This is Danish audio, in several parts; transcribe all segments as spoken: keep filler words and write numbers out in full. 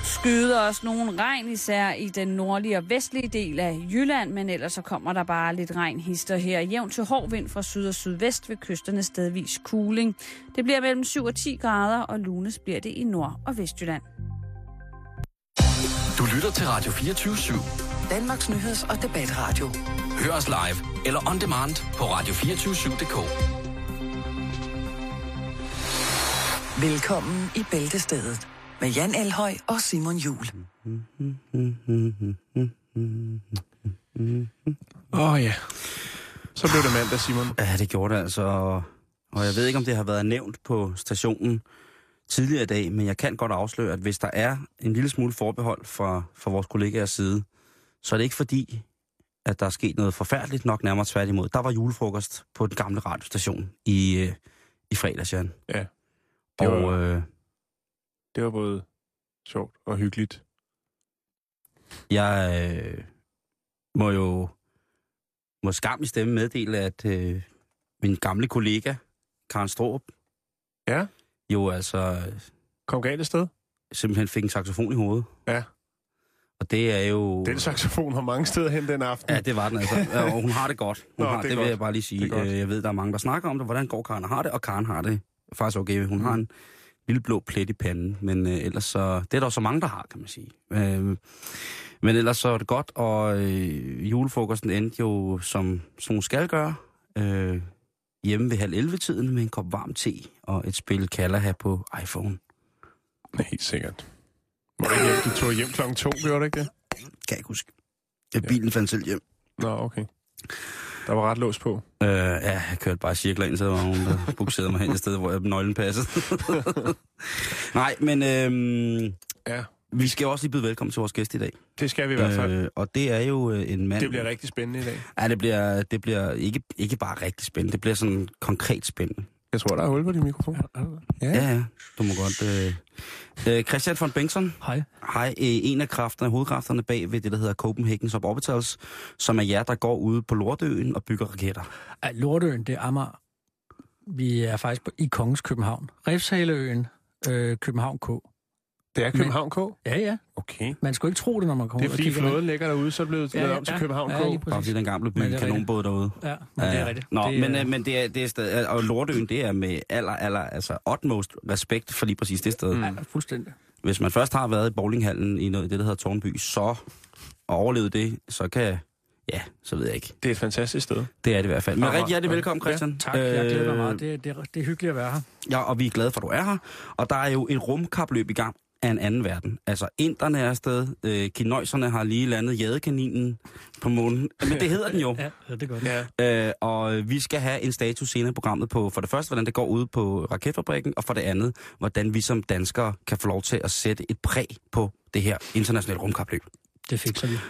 Skyder også nogle regn, især i den nordlige og vestlige del af Jylland, men ellers så kommer der bare lidt regnhister her. Jævn til hård vind fra syd og sydvest ved kysterne stedvis kuling. Det bliver mellem syv og ti grader, og lunes bliver det i Nord- og Vestjylland. Du lytter til Radio fireogtyve syv. Danmarks nyheds- og debatradio. Hør os live eller on demand på radio to fire syv punktum d k. Velkommen i Bæltestedet med Jan Elhøj og Simon Juhl. Åh oh, ja, så blev det mandag, Simon. Ja, det gjorde det altså. Og jeg ved ikke, om det har været nævnt på stationen tidligere i dag, men jeg kan godt afsløre, at hvis der er en lille smule forbehold fra, fra vores kollegaers side, så er det ikke fordi, at der er sket noget forfærdeligt, nok nærmere tværtimod. Der var julefrokost på den gamle radiostation i, øh, i fredags, Jan. Ja. Det var, og øh, det var både sjovt og hyggeligt. Jeg øh, må jo må skam i stemme meddele, at øh, min gamle kollega, Karen Straarup, ja. jo altså kom galt et sted. Simpelthen fik en saxofon i hovedet. Ja. Og det er jo... Den saxofon har mange steder hen den aften. Ja, det var den altså. Og hun har det godt. Hun Nå, har, det, det vil godt. jeg bare lige sige. Jeg ved, der er mange, der snakker om det. Hvordan går Karen har det? Og Karen har det faktisk okay. Hun mm. har en lille blå plet i panden. Men øh, ellers så... Det er der så mange, der har, kan man sige. Øh, men ellers så er det godt. Og øh, julefrokosten endte jo, som, som hun skal gøre, øh, hjemme ved halv elleve-tiden med en kop varm te og et spil Kalaha på iPhone. Helt sikkert. Var det ikke hjem? Du tog hjem klokken to, gjorde du ikke det? Kan jeg ikke huske. Ja, bilen ja. fandt selv hjem. Nå, okay. Der var ret lås på. Øh, ja, jeg kørte bare cirkler ind, så der var nogen, der bukserede mig hen et sted, hvor jeg nøglen passede. Nej, men øhm, ja. vi skal også lige byde velkommen til vores gæst i dag. Det skal vi i hvert fald. Øh, og det er jo en mand... Det bliver rigtig spændende i dag. Ja, det bliver, det bliver ikke, ikke bare rigtig spændende, det bliver sådan konkret spændende. Jeg tror, der er hul på din mikrofon. Ja, ja, ja. Du må godt... Øh... Øh, Christian von Bengtsson. Hej. Hej. Øh, en af kræfterne, hovedkræfterne bag ved det, der hedder Copenhagen Suborbitals, som er jer, der går ude på Lortøen og bygger raketter. Ja, Lortøen, det er Amager. Vi er faktisk på, i Kongens København. Refshaleøen, øh, København K. Det er København K? Ja, ja. Okay. Man skulle ikke tro det, når man kommer ud og kigger. Det er fordi flåden ligger derude, så er det blevet ja, lavet ja, om til ja, København K. Ja, Bare fordi den gamle by kanonbåd derude. Ja, men ja, det er rigtigt. Nå, det men, er... men det er, det er stadig, og Lortøen, det er med aller, aller, altså utmost respekt for lige præcis det sted. Mm. Ja, fuldstændig. Hvis man først har været i bowlinghallen i noget, det, der hedder Tårnby, så og overlevet det, så kan, ja, så ved jeg ikke. Det er et fantastisk sted. Det er det i hvert fald. Men rigtig hjertelig velkommen, Christian. Ja, tak, jeg glæder mig meget. Det, det, det er hyggeligt at være her. Ja, og vi er glade for, at du er her. Og der er jo et rumkapløb i gang af en anden verden. Altså, inderne er afsted, øh, kinøjserne har lige landet jadekaninen på månen. Men det hedder den jo. Ja, det er godt. Ja. Øh, og vi skal have en status senere i programmet på, for det første, hvordan det går ude på raketfabrikken, og for det andet, hvordan vi som danskere kan få lov til at sætte et præg på det her internationale rumkapløb. Det fikser vi.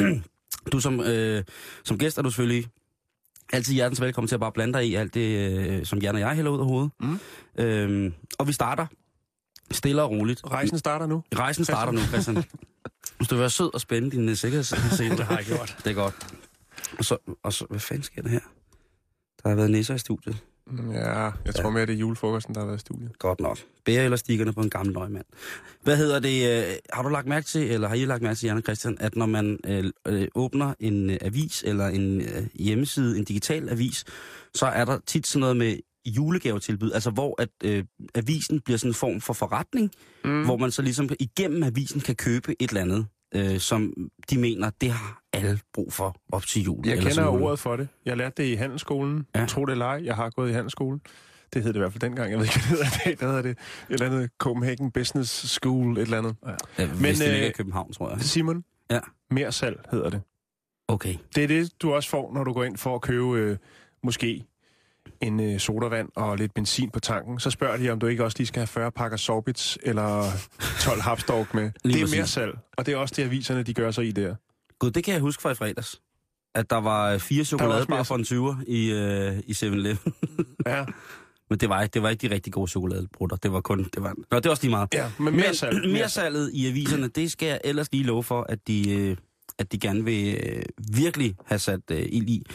Du som, øh, som gæst er du selvfølgelig altid hjertens velkommen til at bare blande dig i alt det, øh, som Jan og jeg hælder ud af hovedet. Mm. Øh, og vi starter stille og roligt. Rejsen starter nu. Rejsen starter nu, Christian. Hvis du vil være sød og spænde din sikkerhedssele. Det har jeg gjort. Det er godt. Og så, og så, hvad fanden sker der her? Der har været nisser i studiet. Ja, jeg tror mere, det er julefrokosten, der har været i studiet. Godt nok. Bære eller stikkerne på en gammel nøgmand. Hvad hedder det? Øh, har du lagt mærke til, eller har I lagt mærke til, Jan og Christian, at når man øh, øh, åbner en øh, avis, eller en øh, hjemmeside, en digital avis, så er der tit sådan noget med julegavetilbud, altså hvor at øh, avisen bliver sådan en form for forretning, mm. hvor man så ligesom igennem avisen kan købe et eller andet, øh, som de mener, det har alle brug for op til jul. Jeg eller kender sådan ordet for det. Jeg lærte det i handelsskolen. Ja. Tro det eller ej, jeg har gået i handelsskolen. Det hed det i hvert fald dengang. Jeg ved ikke, hvad det hedder i dag. Der hedder det et eller andet Copenhagen Business School, et eller andet. Ja. Ja, men det ligger i København, tror jeg. Simon, ja. Mere salg hedder det. Okay. Det er det, du også får, når du går ind for at købe øh, måske en øh, sodavand og lidt benzin på tanken. Så spørger de, om du ikke også lige skal have fyrre pakker Sorbits eller tolv Hapsdork med. Lige det er mere salg, og det er også det, aviserne de gør sig i der. Gud, det kan jeg huske fra i fredags. At der var fire chokoladebar for en tyver i, øh, i syv eleven. Ja. Men det var, ikke, det var ikke de rigtig gode chokoladebrutter. Det var kun... Det var, nå, det var også lige meget. Ja, men mere salg. Men, mere salget i aviserne, det skal jeg ellers lige love for, at de, øh, at de gerne vil øh, virkelig have sat øh, ild i.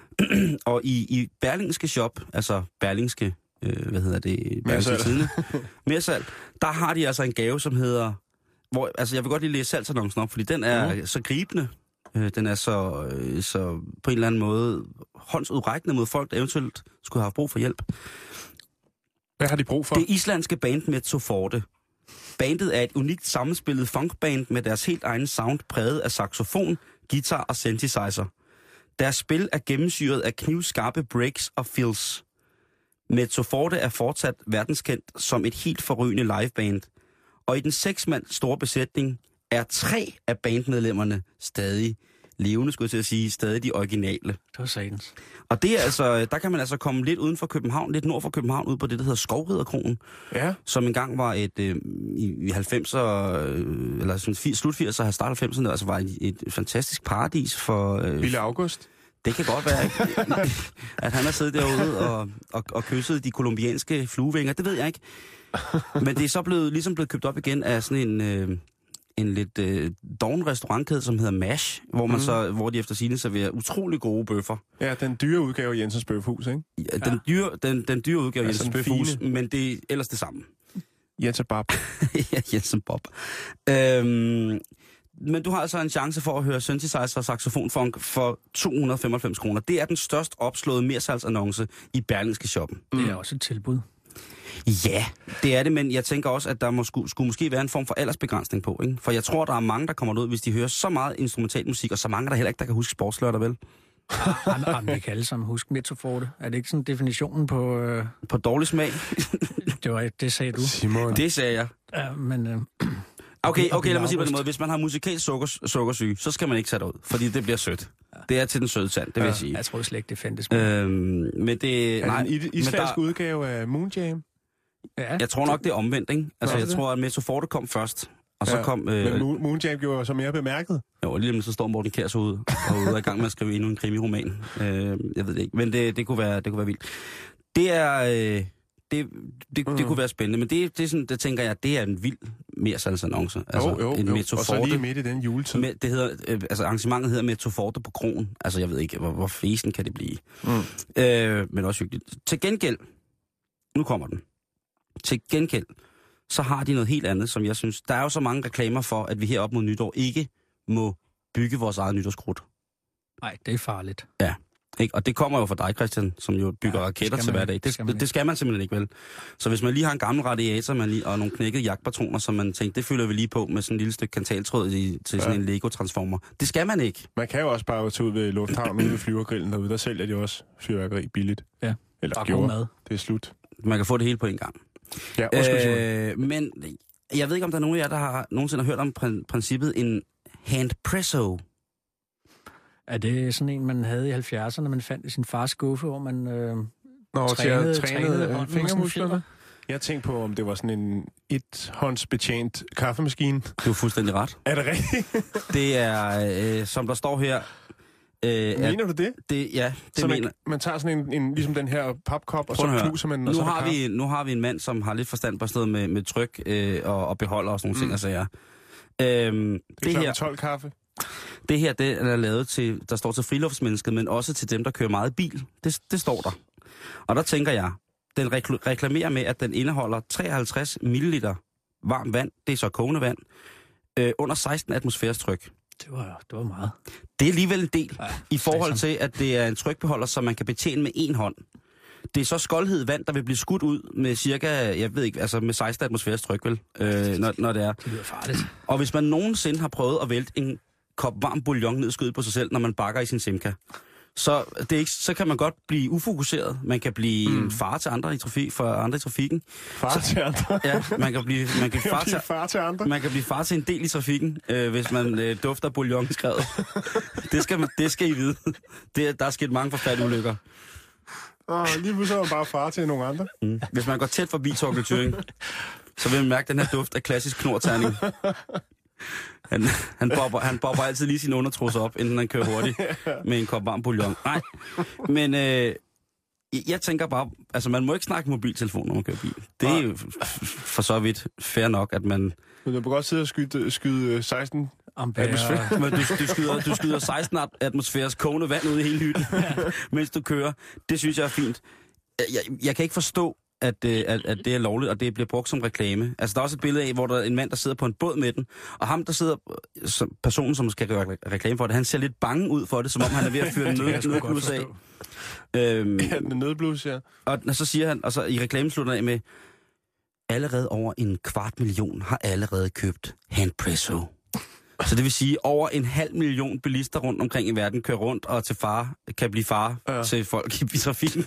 Og i, i Berlingske Shop, altså Berlingske, øh, hvad hedder det? Berlingske Tidende. Mere salg. Der har de altså en gave, som hedder hvor, altså jeg vil godt lige læse salgsannoncen op, fordi den er Mm. så gribende. Øh, den er så, øh, så på en eller anden måde håndsudrækkende mod folk, der eventuelt skulle have haft brug for hjælp. Hvad har de brug for? Det islandske band Mezzo Forte. Bandet er et unikt sammenspillet funkband med deres helt egen sound præget af saxofon, guitar og synthesizer. Deres spil er gennemsyret af knivskarpe breaks og fills. Mezzo Forte er fortsat verdenskendt som et helt forrygende liveband. Og i den seks mand store besætning er tre af bandmedlemmerne stadig levende, skulle jeg til at sige, stadig de originale. Det var satans. Og det er altså, der kan man altså komme lidt uden for København, lidt nord for København, ud på det, der hedder Skovriderkronen, Ja. som engang var et, øh, i, i halvfemser, øh, eller sådan slut firserne, start halvfemserne, altså var et, et fantastisk paradis for... Øh, Bille August. Det kan godt være, ikke? At han har siddet derude og, og, og kysset de kolumbianske fluevinger, det ved jeg ikke. Men det er så blevet, ligesom blevet købt op igen af sådan en... Øh, en lidt øh, doven restaurantkæde, som hedder MASH, hvor man mm. så, hvor de efter sigende serverer utrolig gode bøffer. Ja, den dyre udgave af Jensens Bøfhus, ikke? Ja, den, dyre, den, den dyre udgave af Altså Jensens den Bøfhus, fine. men det er ellers det samme. Jensen Bob. Ja, Jensen Bob. Øhm, men du har altså en chance for at høre synthesizer og saxofonfunk for to hundrede og femoghalvfems kroner. Det er den størst opslåede mersalgsannonce i Berlingske Shoppen. Det er også et tilbud. Ja, det er det, men jeg tænker også, at der må, skulle, skulle måske være en form for aldersbegrænsning på, ikke? For jeg tror, der er mange, der kommer ud, hvis de hører så meget instrumentalmusik, og så mange, der heller ikke der kan huske sportslørdag, vel? Jamen, jamen, vi kan alle sammen huske Mezzo Forte. Er det ikke sådan definitionen på... Øh... På dårlig smag? det var det, sagde du. Simon. Det sagde jeg. Ja, men... Øh... Okay, okay, lad mig sige på den måde. Hvis man har musikalsk sukker, sukkersyge, så skal man ikke sætte ud, fordi det bliver sødt. Det er til den søde sand, det vil jeg sige. Jeg tror slet ikke, det fandtes. Øhm, men det... Er nej, det en islandsk der... udgave af Moonjam? Ja. Jeg tror nok, det er omvendt, ikke? Altså, Nå, jeg det? tror, at Mezzo Forte kom først, og så Ja, kom... Øh, Men Moon, Moonjam gjorde så mere bemærket. jo, lige så står Morten Kjær så ud, og ude i gang med at skrive endnu en krimiroman. Øh, jeg ved det ikke, men det, det, kunne være, det kunne være vildt. Det er... Øh, det, det, Mm. det kunne være spændende, men det, det, er sådan, det tænker jeg, det er en vild mersalgsannonce. Altså, Jo, jo, en jo. Mezzo Og så Forte. lige midt i den juletid. Med, det hedder, øh, altså arrangementet hedder Mezzo Forte på Kronen. Altså, jeg ved ikke, hvor, hvor fesen kan det blive. Mm. Øh, men også hyggeligt. Til gengæld, nu kommer den. Til gengæld, så har de noget helt andet, som jeg synes... Der er jo så mange reklamer for, at vi her op mod nytår ikke må bygge vores eget nytårskrudt. Nej, det er farligt. Ja, ikke? Og det kommer jo fra dig, Christian, som jo bygger Ja, raketter skal til man hver dag. ikke. Det, Skal man det, det skal man simpelthen ikke, vel? Så hvis man lige har en gammel radiator man lige, og nogle knækkede jagtpatroner, som man tænker, det fylder vi lige på med sådan en lille stykke kantaltråd i, til sådan Ja. en Lego-transformer. Det skal man ikke. Man kan jo også bare tage ud ved lufthavnen, ude ved flyvergrillen derude. Der sælger de også fyrværkeri billigt. Ja. Eller Og god gjorde. mad. Det er slut. Man kan få det hele på en gang. Ja, undskyld, øh, Øh, men jeg ved ikke, om der er nogen af jer, der har nogensinde har hørt om prin- princippet en handpresso. Er det sådan en, man havde i halvfjerdserne, man fandt i sin fars skuffe, hvor man øh, Nå, til trænede, at trænede træne hånden med sådan en fingermusklerne. fjeder? Jeg tænkte på, om det var sådan en ethåndsbetjent kaffemaskine. Du er fuldstændig ret. Er det rigtigt? Det er, øh, som der står her... Øh, at Mener du det? det ja, det Så mener man, man tager sådan en, en, ligesom den her papkop, og Prøv at så høre. knuser man den, og nu så er der har, kaffe. vi, nu har vi en mand, som har lidt forstand på sådan noget med, med tryk øh, og, og beholder og sådan nogle Mm. ting og sager. Øhm, Det det, er her, klokken tolv kaffe. det her, det er lavet til, der står til friluftsmennesket, men også til dem, der kører meget bil. Det, det står der. Og der tænker jeg, den rekl- reklamerer med, at den indeholder treoghalvtreds milliliter varmt vand, det er så kogende vand, øh, under seksten atmosfæres tryk. Det var, det var meget. Det er alligevel en del, Ja, i forhold satan. til, at det er en trykbeholder, som man kan betjene med en hånd. Det er så skoldhed vand, der vil blive skudt ud med cirka, jeg ved ikke, altså med seksten atmosfæres tryk, vel, øh, når, når det er. Det lyder farligt. Og hvis man nogensinde har prøvet at vælte en kop varm bouillon ned i skødet på sig selv, når man bakker i sin Simca, så, det er ikke, så kan man godt blive ufokuseret. Man kan blive mm. en far til andre i, trafik, for andre i trafikken. Far til andre. Ja, man kan blive, man kan Jeg far bliver til, far til andre. man kan blive far til en del i trafikken, øh, hvis man øh, dufter bouillon i skrevet. Det skal, man, det skal I vide. Det, der er sket mange forfærdelige ulykker. Og lige pludselig er man bare far til nogle andre. Mm. Hvis man går tæt forbi Torkel Thüring, så vil man mærke den her duft af klassisk knorterning. Han, han, bobber, han bobber altid lige sin undertrusser op, inden han kører hurtigt med en kop varm bouillon. Nej, men øh, jeg tænker bare, altså man må ikke snakke mobiltelefon, når man kører bil. Det er jo for så vidt fair nok, at man... Men du kan godt sidde og skyde, skyde seksten Ampere. atmosfære. Men du, du, skyder, du skyder seksten atmosfæres kogende vand ud i hele hytten, mens du kører. Det synes jeg er fint. Jeg, jeg kan ikke forstå, at, at, at det er lovligt, og det bliver brugt som reklame. Altså, der er også et billede af, hvor der er en mand, der sidder på en båd med den, og ham, der sidder, som, personen, som skal gøre reklame for det, han ser lidt bange ud for det, som om han er ved at fyre en nød, nødblus af. Øhm, ja, den nødblus, ja. Og så siger han, og så i reklamen slutter af med, allerede over en kvart million har allerede købt Handpresso. Så det vil sige, over en halv million bilister rundt omkring i verden kører rundt og til far, kan blive far ja. til folk i trafikken.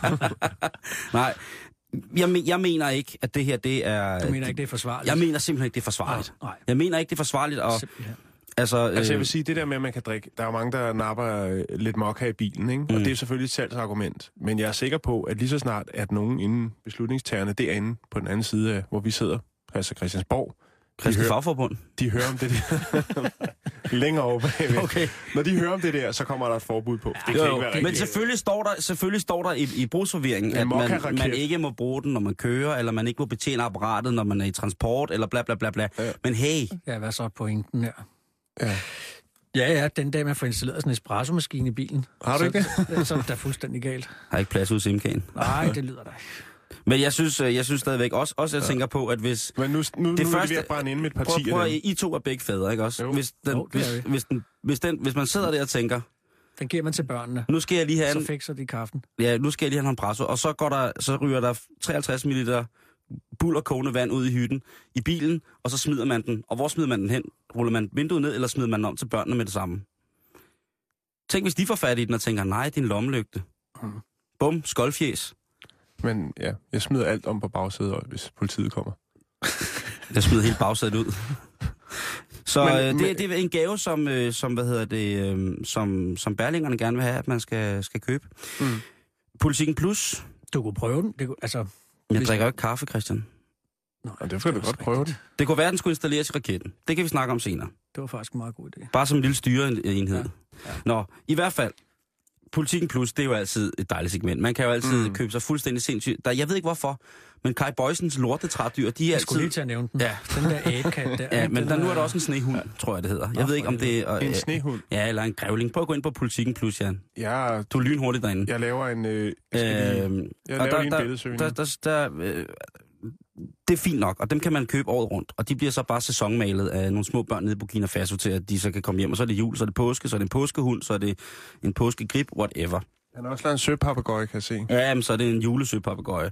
Nej, jeg, jeg mener ikke, at det her, det er... Du mener ikke, det er forsvarligt? Jeg mener simpelthen ikke, det er forsvarligt. Nej, nej. Jeg mener ikke, det er forsvarligt, og... Altså, altså jeg vil sige, det der med, at man kan drikke, der er jo mange, der napper lidt mokka i bilen, ikke? Mm. Og det er selvfølgelig et salgsargument. Men jeg er sikker på, at lige så snart, at nogen inden beslutningstagerne derinde på den anden side af, hvor vi sidder, altså Christiansborg, Kristelig Fagforbund. De hører om det der. Længere over bagved. Okay. Når de hører om det der, så kommer der et forbud på. Det kan jo, ikke være men selvfølgelig står der, selvfølgelig står der i, i brugsforvirringen, at man, man ikke må bruge den, når man kører, eller man ikke må betjene apparatet, når man er i transport, eller bla bla bla bla. Ja. Men hey. Ja, hvad så er pointen her? Ja. Ja, ja, den dag man får installeret sådan en espresso-maskine i bilen. Har du ikke det? Så er det fuldstændig galt. Har ikke plads ud simkagen? Nej, det lyder da. Men jeg synes, jeg synes stadigvæk også, også jeg ja. tænker på, at hvis... Men nu, nu, det nu første, er det ved at brænde ind med et parti. Prøv, prøv, I to er begge fædre, ikke også? Hvis, den, jo, hvis, hvis, den, hvis, den, hvis man sidder der og tænker... Den giver man til børnene. Nu skal jeg lige have en... Så fikser de kaffen. Ja, nu skal jeg lige have en presso. Og så, går der, så ryger der treoghalvtreds milliliter buld og kogende vand ud i hytten i bilen, og så smider man den. Og hvor smider man den hen? Ruller man vinduet ned, eller smider man den om til børnene med det samme? Tænk, hvis de får fat i den og tænker, nej, det er en lommelygte. Mm. Bum, skoldfjæs. Men ja, jeg smider alt om på bagsædet, hvis politiet kommer. Jeg smider hele bagsædet ud. Så men, øh, det, men... det er en gave, som, øh, som, hvad hedder det, øh, som, som Berlingerne gerne vil have, at man skal, skal købe. Mm. Politikken Plus. Du kunne prøve den. Det kunne, altså, jeg drikker jo ikke kaffe, Christian. Nå, ja, det får du godt prøve det. Det kunne være, at den skulle installeres i raketten. Det kan vi snakke om senere. Det var faktisk en meget god idé. Bare som en lille styreenhed. Ja. Ja. Nå, i hvert fald, Politikken Plus, det er jo altid et dejligt segment. Man kan jo altid mm. købe sig fuldstændig sindssygt. Der, jeg ved ikke hvorfor, men Kai Boysens lortetrædyr, de er jeg altid... skulle lige til at nævne den. Ja. Den der ægkat der. Ja, men der, nu er der også en snehund, ja. tror jeg det hedder. Jeg Nå, ved ikke, om det er... En snehund? Ja, eller en grævling. Prøv at gå ind på Politikken Plus, Jan. Ja. Du er lynhurtigt derinde. Jeg laver en... Øh, jeg, lige, øh, jeg laver der, en der, billedsøgning. Der, der, der, øh, det er fint nok, og dem kan man købe året rundt. Og de bliver så bare sæsonmalet af nogle små børn nede i Burkina Faso til, at de så kan komme hjem. Og så er det jul, så er det påske, så er det en påskehund, så er det en påskegrib, whatever. Han har også lavet en søpapegøje, kan jeg se. Ja, men så er det en julesøpapegøje.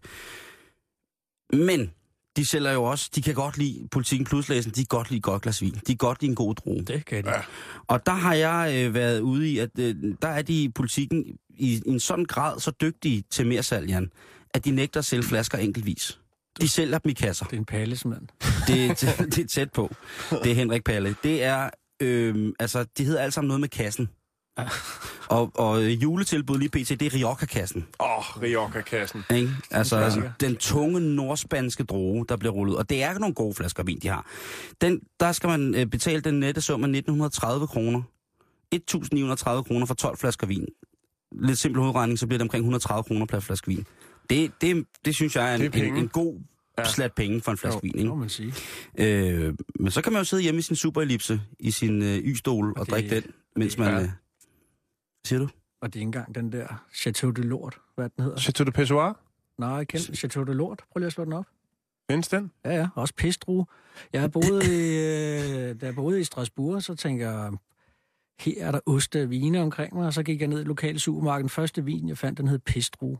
Men de sælger jo også, de kan godt lide Politikken Plus-læsen, de kan godt lide godt glas vin. De kan godt lide en god drue. Det kan de. Ja. Og der har jeg øh, været ude i, at øh, der er de i politikken i, i en sådan grad så dygtige til mere salg, Jan, at de nægter at sælge flasker enkeltvis. De sælger dem i kasser. Det er en pallesmand. Det, det, det er tæt på. Det er Henrik Palle. Det er, øh, altså, det hedder alt sammen noget med kassen. Ja. Og, og juletilbud lige pt, det er Rioja-kassen. Åh, oh, Rioja-kassen. Ikke? Altså, altså den tunge nordspanske droge, der bliver rullet. Og det er nogle gode flasker vin, de har. Den, der skal man øh, betale den nette sum af nitten tredive kroner. et tusind ni hundrede og tredive kroner for tolv flasker vin. Lidt simpel hovedregning, så bliver det omkring et hundrede og tredive kroner per flaske vin. Det, det, det synes jeg er en, er en, en god ja. slat penge for en flaske jo, vin. Ikke? Må man sige. Øh, men så kan man jo sidde hjemme i sin superellipse, i sin øh, y-stol og, og det, drikke den, mens man... Ja. Øh, siger du? Og det er ikke engang den der Chateau de Lort, hvad den hedder. Chateau de Pessoir? Nej, jeg kender Chateau de Lort. Prøv lige at slå den op. Findes den? Ja, ja. Også pestdrue. Jeg har boet i, øh, da jeg boede i Strasbourg, så tænker jeg, her er der oste og vine omkring mig, og så gik jeg ned i lokale supermarked. Den første vin, jeg fandt, den hed pestdrue.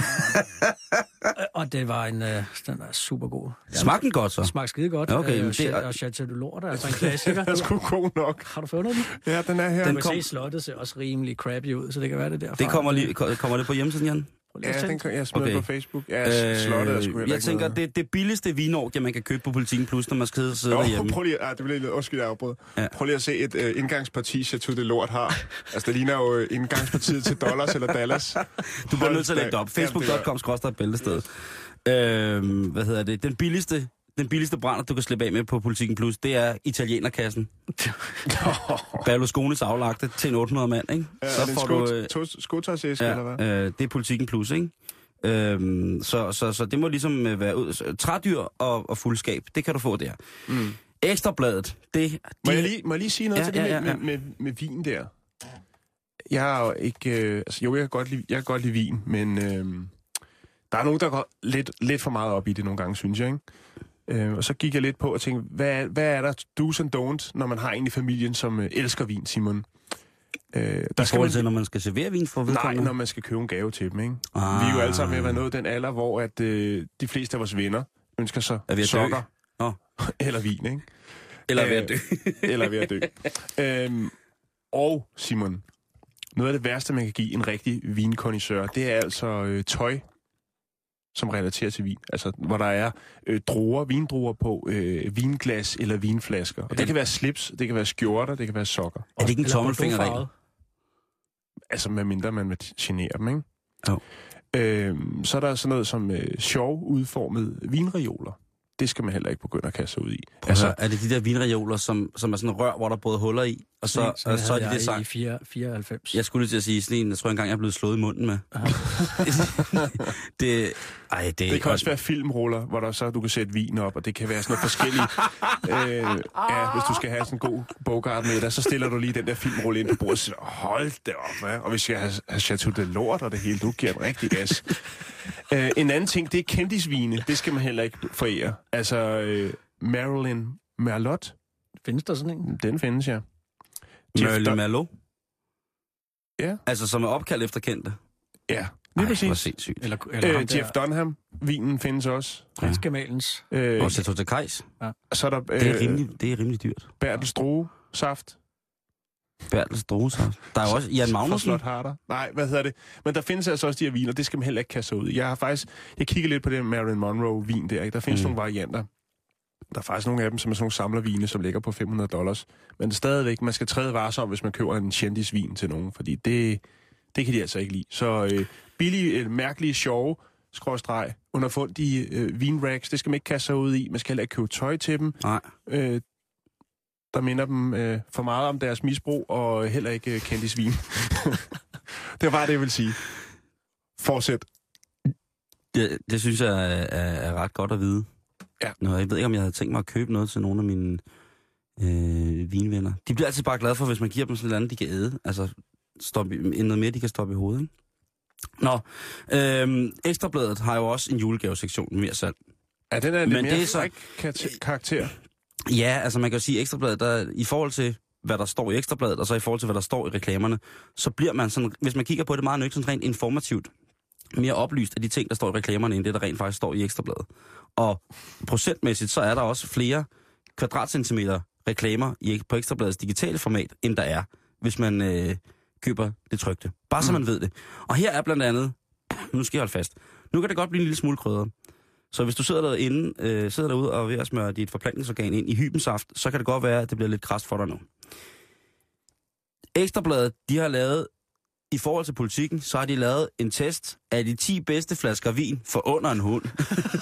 Og det var en, øh, den var super god. Smagte den godt så? Smagte skide godt. Okay, øh, det er... Og Chateau de Lort er altså en klassiker. Den er sgu god nok. Har du fundet den? Ja, den er her. Den kom... se, slottet ser også rimelig crappy ud, så det kan være det derfra. Det kommer, lige, kommer det på hjemmesiden, Jan? Ja, den kan jeg smider okay. på Facebook. Ja, øh, slottet er sgu Jeg tænker, det, det billigste vinorgie, man kan købe på Politikken Plus, når man skal sidde oh, derhjemme. Prøv lige, ah, det bliver lidt undskyld afbrud. Ja. Prøv lige at se et uh, indgangsparti, Chateau de Lort har. Altså, det ligner jo uh, indgangspartiet til dollars eller Dallas. Du bliver nødt til at lægge det op. Facebook punktum com skråstreg bæltested. Øh, hvad hedder det? Den billigste, den billigste brænder, du kan slippe af med på Politikken Plus, det er italienerkassen. Berlusconis aflagte til en otte hundrede mand, ikke? Ja, så får du skotøjsæske, ja, eller hvad? Øh, det er Politikken Plus, ikke? Øhm, så, så, så det må ligesom være ud. Trædyr og, og fuldskab, det kan du få der. Mm. Ekstrabladet, det... De... Må, jeg lige, må jeg lige sige noget ja, til det ja, ja, med, ja. med, med, med vin der? Jeg er jo ikke... Øh, altså jo, jeg kan godt lide, jeg kan godt lide vin, men... Øh, Der er nogen, der går lidt, lidt for meget op i det nogle gange, synes jeg, ikke? Øh, og så gik jeg lidt på og tænkte, hvad er, hvad er der do's and don'ts, når man har en i familien, som øh, elsker vin, Simon? Øh, der I skal forhold man... til, når man skal servere vin for vedkommende? Nej, når man skal købe en gave til dem, ikke? Ah. Vi er jo alle sammen ved at være nået den alder, hvor at, øh, de fleste af vores venner ønsker sig sokker oh. eller vin, ikke? Eller ved at dø. eller ved at dø. Øhm, og Simon, noget af det værste, man kan give en rigtig vinkondisør, det er altså øh, tøj, som relaterer til vin. Altså, hvor der er øh, druer, vindruer på, øh, vinglas eller vinflasker. Og det kan være slips, det kan være skjorter, det kan være sokker. Er det ikke en tommelfingerregel? Altså, medmindre man vil genere dem, ikke? Jo. Øhm, så er der sådan noget som øh, sjov udformet vinreoler. Det skal man heller ikke begynde at kaste sig ud i. Altså, er det de der vinreoler, som, som er sådan en rør, hvor der både huller i, og så, sådan, og så er de det sang? I fireoghalvfems. Jeg skulle til at sige sådan en, jeg tror engang, jeg er blevet slået i munden med. det, ej, det, det kan også være filmruller, hvor der så du kan sætte vin op, og det kan være sådan noget forskelligt. øh, ja, hvis du skal have sådan en god bogart med dig, så stiller du lige den der filmrulle ind på bordet og siger, hold det op, hva? Og hvis jeg har, har Chateau de lort og det hele, du giver en rigtig gas. øh, en anden ting, det er kendisvine. Det skal man heller ikke forære. Altså, øh, Marilyn Merlot. Findes der sådan en? Den findes, ja. Marilyn Merlot? Ja. Altså, som er opkaldt efter kendte? Ja, lige præcis. Hvor sindssygt. Eller, eller øh, Jeff Dunham, vinen findes også. Prinskamalens. Øh, og Chateau de Kajs. Ja. Så er der... Øh, det, er rimelig, det er rimelig dyrt. Bertels druesaft. Bertels druesaft. Der er jo også Jan Magnussen. Nej, hvad hedder det? Men der findes altså også de her viner, det skal man heller ikke kaste ud. Jeg har faktisk... Jeg kigger lidt på det Marilyn Monroe-vin der, ikke? Der findes mm. nogle varianter. Der er faktisk nogle af dem, som er sådan nogle samlervine, som ligger på fem hundrede dollars. Men stadigvæk, man skal træde varsom, hvis man køber en kendisvin til nogen, fordi det, det kan de altså ikke lide. Så øh, billige, mærkelige, sjove, skråstreg, underfundige øh, vinracks, det skal man ikke kaste sig ud i. Man skal heller ikke købe tøj til dem. Nej. Øh, der minder dem øh, for meget om deres misbrug, og heller ikke øh, kendisvin. Det var bare det, jeg vil sige. Fortsæt. Det, det synes jeg er, er, er ret godt at vide. Ja. Nå, jeg ved ikke, om jeg havde tænkt mig at købe noget til nogle af mine øh, vinvenner. De bliver altid bare glade for, hvis man giver dem sådan noget andet, de kan æde. Altså, stoppe, noget mere, de kan stoppe i hovedet, ikke? Nå, øh, Ekstrabladet har jo også en julegavesektion med mere salg. Ja, den er lidt Men mere det er så fræk karakter. Ja, altså man kan jo sige, Ekstrabladet, der, i forhold til, hvad der står i Ekstrabladet, og så i forhold til, hvad der står i reklamerne, så bliver man sådan, hvis man kigger på det meget nøgternt, rent informativt, mere oplyst af de ting, der står i reklamerne, end det, der rent faktisk står i Ekstrabladet. Og procentmæssigt, så er der også flere kvadratcentimeter reklamer i, på Ekstrabladets digitale format, end der er, hvis man øh, køber det trykte. Bare så mm. man ved det. Og her er blandt andet, nu skal jeg holde fast, nu kan det godt blive en lille smule krydret. Så hvis du sidder derinde, øh, sidder derude og er ved at smøre dit forplantningsorgan ind i hybensaft, så kan det godt være, at det bliver lidt krast for dig nu. Ekstrabladet, de har lavet, i forhold til politikken, så har de lavet en test af de ti bedste flasker vin for under en hund.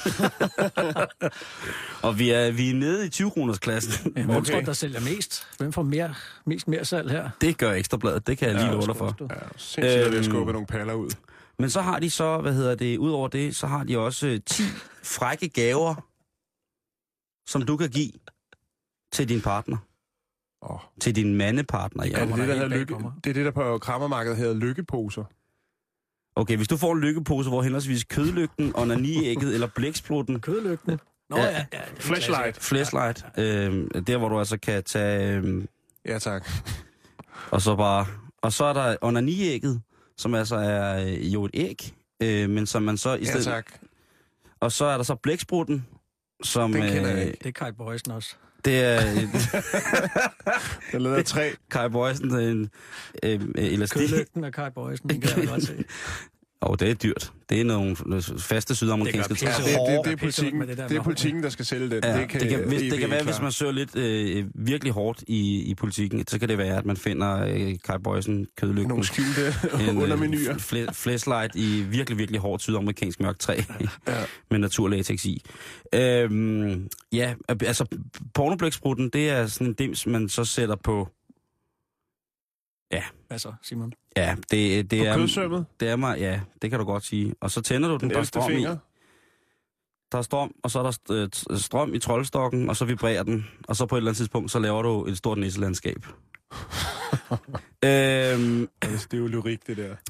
Og vi er, vi er nede i tyve kroners klassen. Hvem okay. tror der sælger mest? Hvem får mere, mest mere salg her? Det gør Ekstrabladet, det kan jeg lige ja, love dig for. Ja, sindssygt, at det skubber nogle paller ud. Men så har de så, hvad hedder det, udover det, så har de også ti frække gaver, som du kan give til din partner. Oh. Til din mandepartner, ja. Ja, det, det, der lykke, det er det, der på krammermarkedet hedder lykkeposer. Okay, hvis du får en lykkepose, hvor henholdsvis kødlygten, onaniægget eller blæksprutten... Kødlygten? Nå ja, ja. ja Flashlight. Flashlight. Øh, der, hvor du altså kan tage... Øh, ja, tak. Og så bare... Og så er der onaniægget, som altså er øh, jo et æg, øh, men som man så i stedet... Ja, tak. Og så er der så blæksprutten, som... Den kender jeg ikke. Det er Kai Boysen også. Det er... Den leder tre. Kai Boysen, en øh, elastik. Kødlygten af Kai Boysen, det kan jeg godt se. Åh, oh, det er dyrt. Det er nogle faste sydamerikanske træer. Ja, det, det, det, er politikken, det, det er politikken, der skal sælge den. Ja, det kan, det kan, hvis, det det kan være, hvis man søger lidt øh, virkelig hårdt i, i politikken, så kan det være, at man finder øh, Kai Boysen, kødlygten. Nogle skjulte undermenuer. En fl- flashlight i virkelig, virkelig hårdt sydamerikansk mørkt træ, ja. Med naturlatex i. Øhm, ja, altså pornoblæksprutten, det er sådan en dims, man så sætter på... Ja. Hvad så, Simon? Ja, det, det på er... På kødsømmet? Det er mig, ja, det kan du godt sige. Og så tænder du den, den der er strøm finger. i. Der er strøm, og så er der øh, strøm i troldstokken, og så vibrerer den. Og så på et eller andet tidspunkt, så laver du et stort nisselandskab. øhm, det er jo lyrik, det der.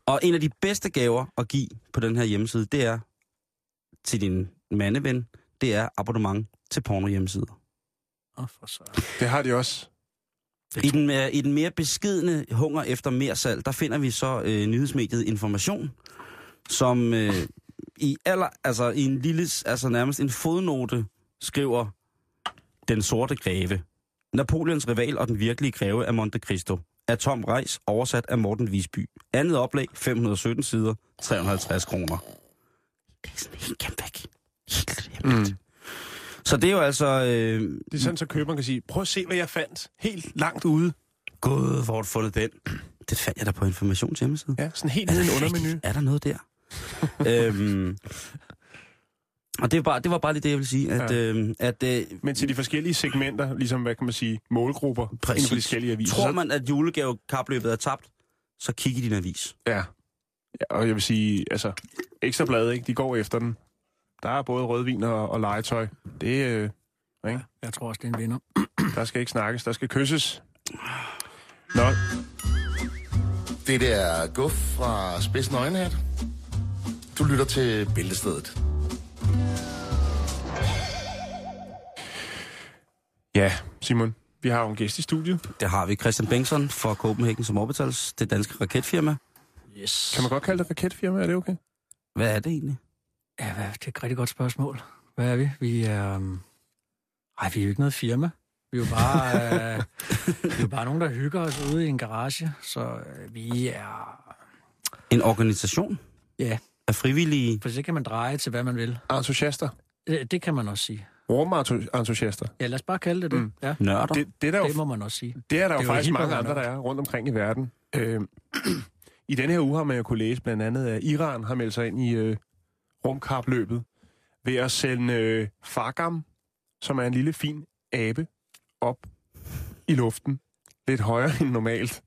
Og en af de bedste gaver at give på den her hjemmeside, det er til din mandeven, det er abonnement til porno hjemmesider. Åh, for så. Det har de også. I den, uh, I den mere beskedne hunger efter mere salg, der finder vi så uh, nyhedsmediet Information, som uh, i aller, altså i en lille, altså nærmest en fodnote skriver Den sorte greve. Napoleons rival og den virkelige greve af Monte Cristo. Af Tom Reis, oversat af Morten Visby. Andet oplag, fem hundrede og sytten sider, tre hundrede og halvtreds kroner. Det er sådan helt gemt væk. Helt hemmeligt. Mm. Så det er jo altså... Øh, det er sådan, så køberen kan sige, prøv at se, hvad jeg fandt. Helt langt ude. Gud, hvor har du fundet den? Det fandt jeg da på Informations hjemmeside. Ja, sådan helt nede i en undermenu. Er der noget der? øhm, og det var, bare, det var bare lige det, jeg vil sige. At, ja. øh, at, øh, Men til de forskellige segmenter, ligesom, hvad kan man sige, målgrupper inden for de forskellige aviser. Tror man, at julegavekapløbet er tabt, så kig i din avis. Ja. Ja, og jeg vil sige, altså, Ekstra Bladet, ikke? De går efter den. Der er både rødvin og, og legetøj. Det er... Øh, ja, jeg tror også, det er en vinder. Der skal ikke snakkes, der skal kysses. Nå. Det der er Guf fra Spidsen Øjenhat. Du lytter til Bæltestedet. Ja, Simon, vi har jo en gæst i studiet. Det har vi. Christian Bengtsson fra Copenhagen som Orbitals, det danske raketfirma. Yes. Kan man godt kalde det raketfirma? Er det okay? Hvad er det egentlig? Ja, hvad, det er et rigtig godt spørgsmål. Hvad er vi? Vi er... Um... Ej, vi er jo ikke noget firma. Vi er jo bare, øh, vi er jo bare nogen, der hygger os ude i en garage. Så øh, vi er... En organisation? Ja. Af frivillige? For så kan man dreje til, hvad man vil. Entusiaster? Det, det kan man også sige. Rumentusiaster? Ja, lad os bare kalde det det. Mm. Ja. Nørder? Det, det, der jo, det må man også sige. Det er der det jo er faktisk jo mange andre, der er rundt omkring i verden. Øh, I denne her uge har man jo kunne læse blandt andet, at Iran har meldt sig ind i øh, rumkapløbet ved at sende øh, Fargam, som er en lille fin abe, op i luften. Lidt højere end normalt.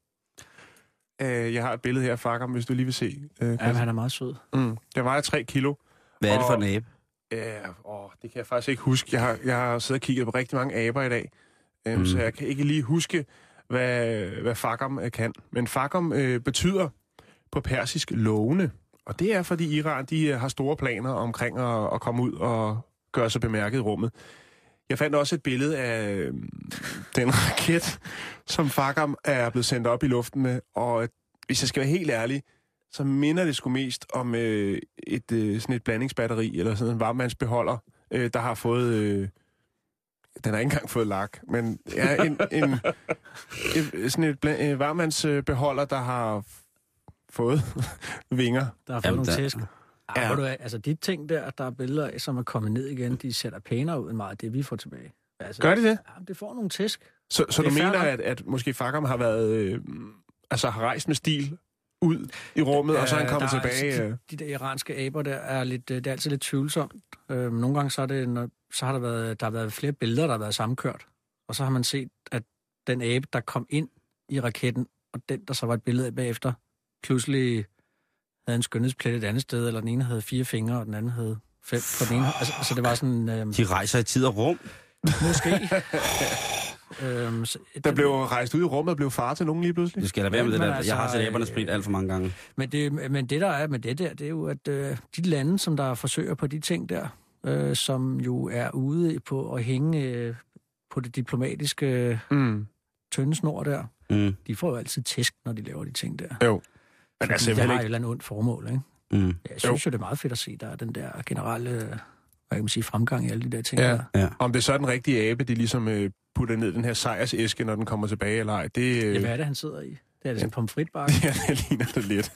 Øh, jeg har et billede her af Fargam, hvis du lige vil se. Øh, ja, han er meget sød. Mm, det vejer tre kilo. Hvad er det for en abe? Øh, åh, det kan jeg faktisk ikke huske. Jeg har, jeg har siddet og kigget på rigtig mange aber i dag, øh, mm. så jeg kan ikke lige huske, hvad, hvad Fargam kan. Men Fargam øh, betyder på persisk lovende. Og det er, fordi Iran de har store planer omkring at, at komme ud og gøre sig bemærket i rummet. Jeg fandt også et billede af øh, den raket, som Fargam er blevet sendt op i luften med. Og hvis jeg skal være helt ærlig, så minder det sgu mest om øh, et, øh, sådan et blandingsbatteri, eller sådan en varmvandsbeholder, øh, der har fået... Øh, den har ikke engang fået lak, men ja, en, en, et, sådan et bland, øh, varmvandsbeholder, der har fået vinger. Der har fået Jamen, nogle der... tæsk. Ja. Ja. Du, altså de ting der, der er billeder af, som er kommet ned igen, de sætter pænere ud end meget det, vi får tilbage. Altså, Gør de det? Ja, det får nogle tæsk. Så, så du mener, at, at måske Fargam har været, øh, altså har rejst med stil ud i rummet, ja, og så er han kommet tilbage? Altså, de, de der iranske aber der er lidt, det er altid lidt tvivlsomt. Øh, nogle gange så, er det, når, så har der været, der har været flere billeder, der har været sammenkørt. Og så har man set, at den abe, der kom ind i raketten, og den, der så var et billede af bagefter, pludselig havde en skønhedsplet et andet sted, eller den ene havde fire fingre, og den anden havde fem på den ene. Altså, altså det var sådan... Øh, de rejser i tid og rum. Måske. øhm, så, der blev rejst ud i rummet og blev far til nogen lige pludselig. Det skal der være med det der. Altså, jeg har set æberne sprit alt for mange gange. Men det, men det der er med det der, det er jo, at øh, de lande, som der forsøger på de ting der, øh, som jo er ude på at hænge øh, på det diplomatiske mm. tynde snor der, mm. de får jo altid tæsk, når de laver de ting der. Jo. Men altså, det har jo et eller andet ondt formål, ikke? Mm. Jeg synes jo. jo, det er meget fedt at se, der er den der generelle, hvad kan man sige, fremgang i alle de der ting. Ja. Der. Ja. Om det er så den rigtige abe, de ligesom øh, putter ned den her sejrsæske, når den kommer tilbage, eller ej, det... Øh... Ja, hvad er det, han sidder i? Det er det sådan en pomfritbakke? Ja, det ligner det lidt.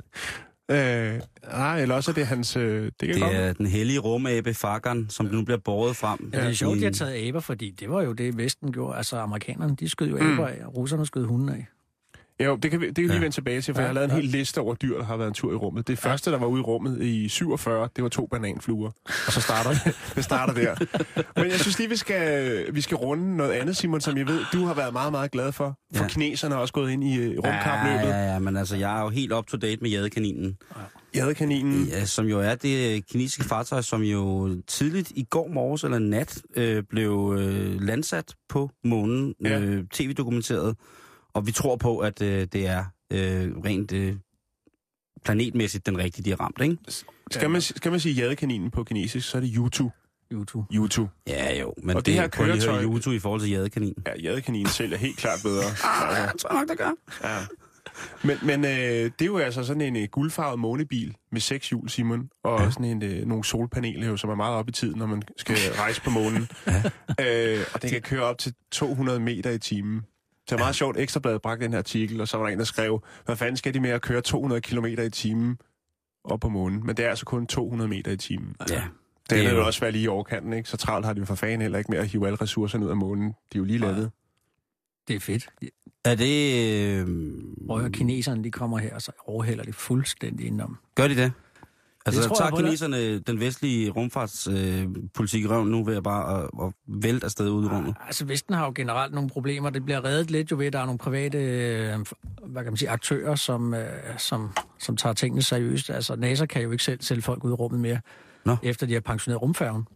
øh, nej, eller også er det hans... Øh, det kan det godt er den hellige rumabe, Fargan, som nu bliver båret frem. Ja, det er sjovt, de har taget aber, fordi det var jo det, Vesten gjorde. Altså, amerikanerne, de skød jo aber mm. af, og russerne skød hunden af. Jo, det kan vi, det kan vi lige vende tilbage til, for ja, jeg har lavet en ja. hel liste over dyr, der har været en tur i rummet. Det første, der var ude i rummet i syvogfyrre, det var to bananfluer. Og så starter det. Det starter der. Men jeg synes lige, vi skal, vi skal runde noget andet, Simon, som jeg ved, du har været meget, meget glad for. For ja. kineserne har også gået ind i rumkapløbet. Ja, ja, ja, men altså, jeg er jo helt up to date med jadekaninen. Jadekaninen? Ja, som jo er det kinesiske fartøj, som jo tidligt i går morges eller nat øh, blev øh, landsat på månen, ja. øh, tv-dokumenteret. Og vi tror på, at øh, det er øh, rent øh, planetmæssigt den rigtige, de har ramt, ikke? Skal man, skal man sige jadekaninen på kinesisk, så er det Yutu. YouTube. Yutu. Ja, jo. Men Og det, det her det her køretøj- køretøj... Yutu i forhold til jadekaninen. Ja, jadekaninen sælger helt klart bedre. Ah, jeg tror nok, det gør. Ja. Men, men øh, det er jo altså sådan en øh, guldfarvet månebil med seks hjul, Simon, og ja. sådan en, øh, nogle solpaneler, jo, som er meget op i tiden, når man skal rejse på månen. Ja. Øh, og den kan køre op til to hundrede meter i timen. Så det er meget sjovt. Ekstrabladet bragte den her artikel, og så var der en, der skrev, hvad fanden skal de med at køre to hundrede kilometer i timen op på månen? Men det er altså kun to hundrede meter i timen. Ja. Det vil jo også være lige i overkanten, ikke? Så travlt har de jo for fanden heller ikke med at hive alle ressourcerne ud af månen. De er jo lige lavet. Det er fedt. Er det... Øh... Prøv at kineserne, de kommer her, og så overhælder de fuldstændig indenom. Gør de det? Altså, Det det tror jeg tager på, det. kineserne den vestlige rumfartspolitik øh, i røven nu ved at bare at, at vælte afsted ud i rummet? Altså, Vesten har jo generelt nogle problemer. Det bliver reddet lidt jo ved, at der er nogle private øh, hvad kan man sige, aktører, som, øh, som, som tager tingene seriøst. Altså, NASA kan jo ikke selv sælge folk ud i rummet mere, Nå. efter de har pensioneret rumfærgen.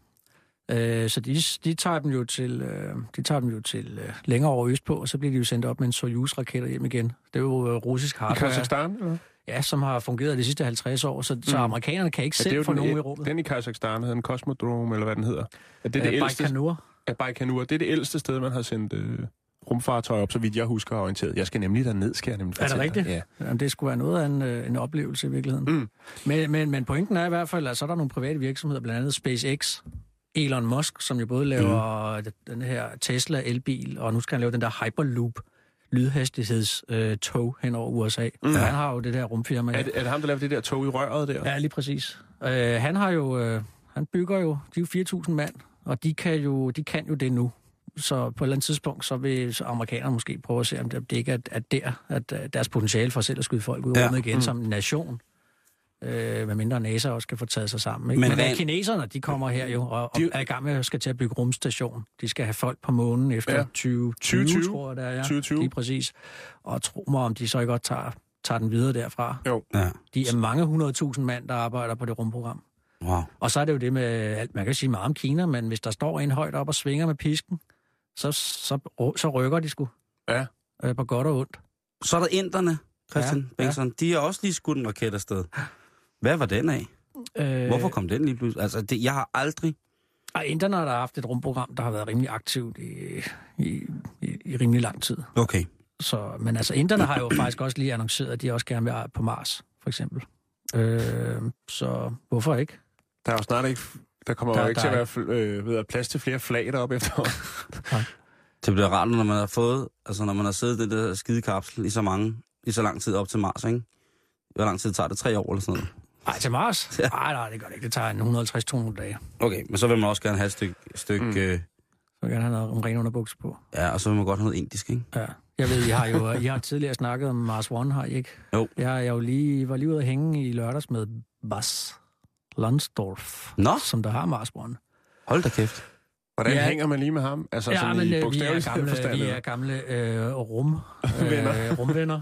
Øh, så de, de tager dem jo til, øh, de tager dem jo til øh, længere over østpå, og så bliver de jo sendt op med en Soyuz-raketter hjem igen. Det er jo øh, russisk I hardware. Kazakhstan, eller? Ja, som har fungeret de sidste halvtreds år, så, mm. så amerikanerne kan ikke Ja, det er selv jo få den, nogen i rummet. Den i Kazakhstan hedder en Cosmodrome, eller hvad den hedder. Er det det Øh, ældste? Baikonur. Ja, Baikonur. Det er det ældste sted, man har sendt øh, rumfartøj op, så vidt jeg husker og orienteret. Jeg skal nemlig derned, skal jeg nemlig Er det fortælle rigtigt? dig. Ja. Jamen, det skulle være noget af en, øh, en oplevelse i virkeligheden. Mm. Men, men, men pointen er i hvert fald, at så er der nogle private virksomheder, blandt andet SpaceX, Elon Musk, som jo både laver mm. den her Tesla elbil, og nu skal han lave den der Hyperloop lydhastighedstog øh, tog hen over U S A. Mm. Han har jo det der rumfirma. Er, det, er det ham, der laver det der tog i røret der? Ja, lige præcis. Øh, han har jo, øh, han bygger jo, de er jo fire tusind mand, og de kan jo, de kan jo det nu. Så på et eller andet tidspunkt, så vil så amerikanerne måske prøve at se, om det, det ikke er, er der, at deres potentiale for selv at skyde folk ud i Ja. rummet igen Mm. som en nation. Øh, hvad mindre NASA også skal få taget sig sammen. Ikke? Men Men, Men rent- kineserne, de kommer her jo, og, og De- er i gang med at skal til at bygge rumstation. De skal have folk på månen efter Ja. tyve tyve tyve, tror jeg, det er, ja. tyve tyve. Lige præcis. Og tro mig, om de så ikke godt tager, tager den videre derfra. Jo. Ja. De er mange hundredtusind mand, der arbejder på det rumprogram. Wow. Og så er det jo det med alt. Man kan sige meget om Kina, men hvis der står en højt op og svinger med pisken, så, så, så rykker de sgu. Ja. Øh, på godt og ondt. Så er der inderne, Christian Ja, ja, Bengtsson. De har også lige skudt en raket afsted. Hvad var den af? Øh, Hvorfor kom den lige pludselig? Altså, det, jeg har aldrig... Og inderne har haft et rumprogram, der har været rimelig aktivt i, i, i, i rimelig lang tid. Okay. Så, men altså, inderne har jo faktisk også lige annonceret, at de også gerne vil på Mars, for eksempel. Øh, så hvorfor ikke? Der er jo snart ikke... Der kommer Der- jo ikke der til at er være øh, ved at plads til flere flag deroppe efterhånden. Det bliver rart, når man har fået... Altså, når man har siddet i det der skide kapsel i så mange... I så lang tid op til Mars, ikke? Hvor lang tid tager det? Tre år eller sådan noget? Nej, til Mars? Ja. Nej, nej, det gør det ikke. Det tager et hundrede og halvtreds til to hundrede dage. Okay, men så vil man også gerne have et stykke... stykke mm. øh, Så vil jeg gerne have noget ren underbukser på. ja, og så vil man godt have noget indisk, ikke? Ja. Jeg ved, I har jo I har tidligere snakket om Mars One, har I ikke? Jo. Jeg, jeg jo lige, var lige ude at hænge i lørdags med Bas Lonsdorf, Nå, som der har Mars One. hold da kæft. Hvordan Ja. hænger man lige med ham? Altså Ja, sådan men i øh, vi er bogstavelig gamle, forstand, vi eller? er gamle øh, rum, Venner. øh, rumvenner.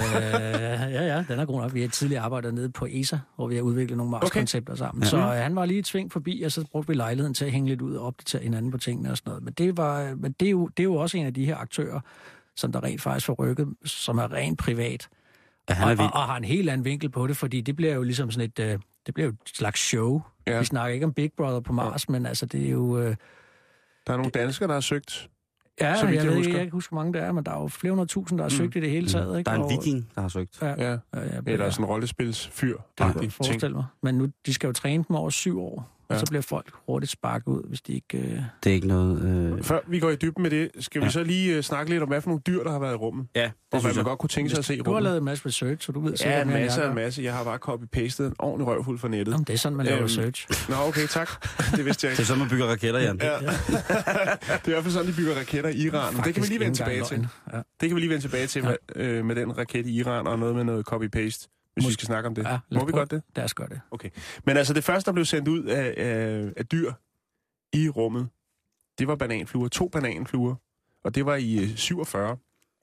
øh, ja, ja, den er god nok. Vi har tidligere arbejdet nede på E S A, hvor vi har udviklet nogle Mars-koncepter sammen. Ja. Så øh, han var lige tving forbi, og så brugte vi lejligheden til at hænge lidt ud og opdatere hinanden på tingene og sådan noget. Men det, var, men det, er, jo, det er jo også en af de her aktører, som der rent faktisk får rykket, som er rent privat. Ja, han er Og, og, vild. og har en helt anden vinkel på det, fordi det bliver jo ligesom sådan et, øh, det bliver jo et slags show. Ja. Ja. Vi snakker ikke om Big Brother på Mars, ja. men altså det er jo... Øh, Der er nogle danskere, der har søgt. ja, Så vidt jeg, jeg ved, husker. ikke, jeg kan ikke huske, hvor mange der er, men der er jo flere hundrede tusind, der har Mm. søgt i det hele taget. Ikke? Der er en Og- viking, der har søgt. Ja, Ja. ja, ja, Eller ja. sådan en rollespilsfyr. Det kan ting. jeg forestille mig. Men nu, de skal jo træne dem over syv år, ja. Ja. og så bliver folk hurtigt sparket ud, hvis de ikke... Øh... Det er ikke noget... Øh... Før vi går i dybden med det, skal vi Ja. så lige uh, snakke lidt om, hvad for nogle dyr, der har været i rummet? Ja, Og det hvad synes man jeg. godt kunne tænke sig at se i Du har rummet. lavet en masse research, så du ved Ja, sikkert en mere, end masse jeg og gør. masse. Jeg har bare copy-pastet en ordentlig røvfuld fra nettet. Jamen, det er sådan, man laver Øhm, research. Nå, okay, tak. Det vidste jeg Det er ikke. så, man bygger raketter, Jan. Ja. Det er i hvert fald sådan, de bygger raketter i Iran. Men det kan vi lige vende tilbage til. Ja. Det kan vi lige vende tilbage til Ja. med, øh, med den raket i Iran og noget med noget copy-paste, hvis Mås- vi skal snakke om det. Ja, lad Må os vi prøve. godt det? Lad os gøre det. Men altså, det første, der blev sendt ud af, af, af dyr i rummet, det var bananfluer. To bananfluer. Og det var i øh, syvogfyrre.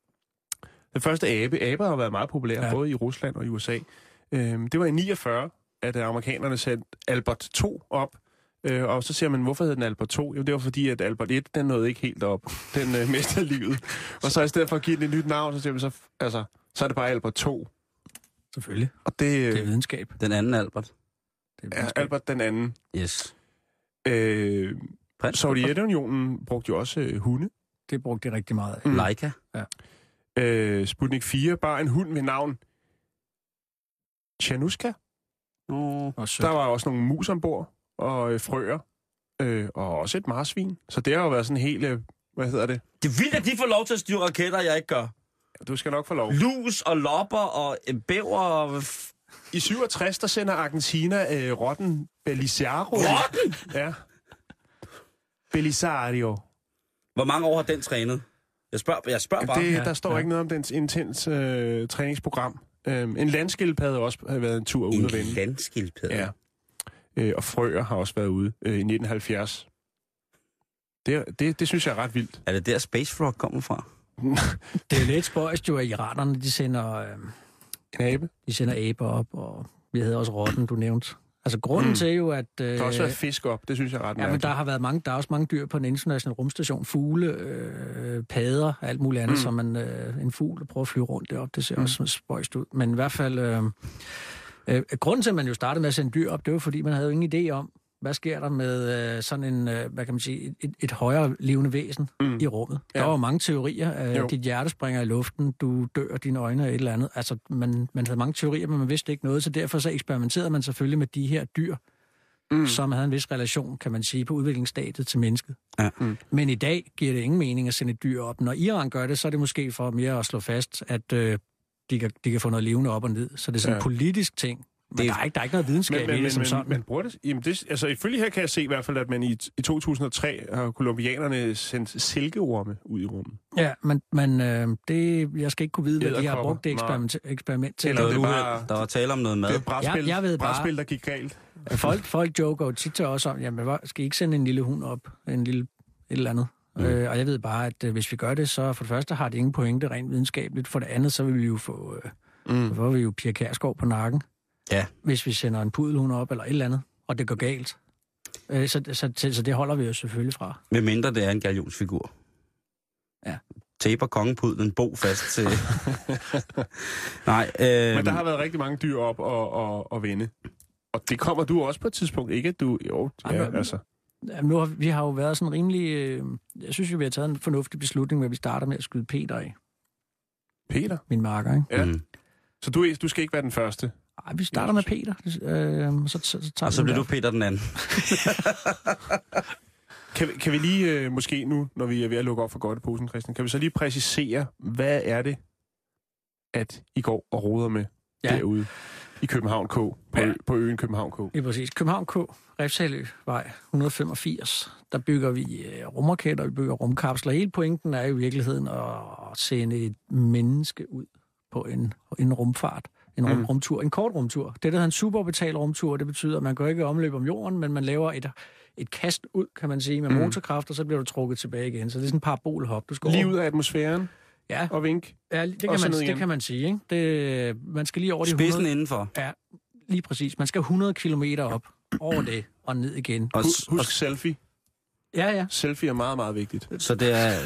Den første abe. Aber har været meget populære, Ja. ja. både i Rusland og i U S A. Øhm, det var i niogfyrre, at øh, amerikanerne sendte Albert to op. Øh, og så siger man, hvorfor hed den Albert to? Jo, det var fordi, at Albert et, den nåede ikke helt op. Den øh, mistede livet. Og så i stedet for at give den et nyt navn, så siger man så, altså, så er det bare Albert to. Selvfølgelig. Og det, Det er videnskab. Den anden Albert. Det er er videnskab. Albert den anden. Yes. Øh, Prins Sovjetunionen brugte jo også øh, hunde. Det brugte de rigtig meget af. Mm. Leica. Øh, Sputnik fire, bare en hund ved navn Tjernuska. Oh. Og Der var også nogle mus ombord, og øh, frøer, øh, og også et marsvin. Så det har jo været sådan helt, øh, hvad hedder det? Det er vildt, at de får lov til at styre raketter, jeg ikke gør. Du skal nok få lov. Lus og lopper og øh, bæver og... I syvogtres, der sender Argentina øh, rotten Belisario. Rotten? Ja. Belisario. Hvor mange år har den trænet? Jeg spørger, jeg spørger bare. Det, Ja, der står ja. ikke noget om dens intens øh, træningsprogram. Øhm, en landskildpadde har også været en tur ude En at vende. landskildpadde? Ja. Øh, og frøer har også været ude øh, i nitten halvfjerds. Det, det, det synes jeg er ret vildt. Er det der Space Frog kommer fra? Det er lidt spøjst jo, at iranerne, de sender, øh, En abe. de sender aber op, og vi havde også rotten, du nævnte. Altså grunden Mm. til jo, at... Øh, Der har også været fisk op. Det synes jeg er ret Ja, men mærkeligt. der har været mange, der er også mange dyr på den internationale rumstation. Fugle, øh, padder, alt muligt andet, mm. som man, øh, en fugl, der prøver at flyve rundt deroppe. Det ser mm. også spøjst ud. Men i hvert fald, øh, øh, grunden til, at man jo startede med at sende dyr op, det var, fordi man havde jo ingen idé om, hvad sker der med øh, sådan en, øh, hvad kan man sige, et, et højere levende væsen mm. i rummet. Der Ja. var mange teorier. Øh, Jo. dit hjerte springer i luften, du dør, dine øjne er et eller andet. Altså, man, man havde mange teorier, men man vidste ikke noget, så derfor så eksperimenterede man selvfølgelig med de her dyr, Mm. som havde en vis relation, kan man sige, på udviklingsstadiet til mennesket. Ja. Mm. Men i dag giver det ingen mening at sende et dyr op. Når Iran gør det, så er det måske for mere at slå fast, at øh, de, kan, de kan få noget levende op og ned. Så det er sådan en Ja. politisk ting. Men Det- der, er ikke, der er ikke noget videnskab Men, men, i det men, som men, sådan. men bruger det? Jamen det, altså ifølge her kan jeg se i hvert fald, at man i, i to tusind og tre har kolumbianerne sendt silkeorme ud i rummet. Ja, men, men øh, det, jeg skal ikke kunne vide, hvad de har Edderkopper. brugt det eksperiment, eksperiment til. Eller Der det var, er uheld. bare- Der var tale om noget mad. Det er et brætspil, Jeg- jeg ved bare- brætspil, der gik galt. Folk, folk joker jo tit til os om, jamen, hvor- skal I ikke sende en lille hund op? En lille et eller andet. Mm. Øh, og jeg ved bare, at øh, hvis vi gør det, så for det første har det ingen pointe rent videnskabeligt. For det andet, så vil vi jo få, øh, Mm. så får vi jo Pia Kjærsgaard på nakken. Ja. Hvis vi sender en pudelhund op eller et eller andet, og det går galt. Øh, så, så, så, så det holder vi jo selvfølgelig fra. Med mindre det er en galionsfigur. Ja. Taper kongepudlen bo fast til... Nej, øh, Men der har været rigtig mange dyr op og, og, og vende. Og det kommer du også på et tidspunkt, ikke? At du, jo, ja, Ej, men- altså. Jamen, nu har, vi har jo været sådan rimelig... Øh, jeg synes jo, vi har taget en fornuftig beslutning, hvor vi starter med at skyde Peter af. Peter? Min marker, ikke? Ja. Mm. Så du, er- du skal ikke være den første? Ej, vi starter med Peter, øh, og så, så, så tager Og vi så den bliver der. du Peter den anden. Kan, vi- kan vi lige, øh, måske nu, når vi er ved at lukke op for godteposen, Christian, kan vi så lige præcisere, hvad er det, at I går og roder med Ja. derude i København K, på, Ja. ø, på øen København K? Det er præcis. København K, Refshaløvej et hundrede femogfirs. Der bygger vi øh, rumraketter, vi bygger rumkapsler. Hele pointen er jo i virkeligheden at sende et menneske ud på en, en rumfart. En rum, Mm. rumtur, en kort rumtur. Det, der hedder en suborbital rumtur, det betyder, at man går ikke i omløb om jorden, men man laver et, et kast ud, kan man sige, med Mm. motorkraft, og så bliver du trukket tilbage igen. Så det er sådan en parabolhop. Du skal Lige over- ud af atmosfæren Ja, og vink. ja det, og kan så man, ned det igen. kan man sige. Ikke? Det, man skal lige over de Spidsen hundrede... indenfor. Ja, lige præcis. Man skal hundrede kilometer op over det og ned igen. Og, Husk, og, husk selfie. Ja, ja. Selfie er meget, meget vigtigt. så det er...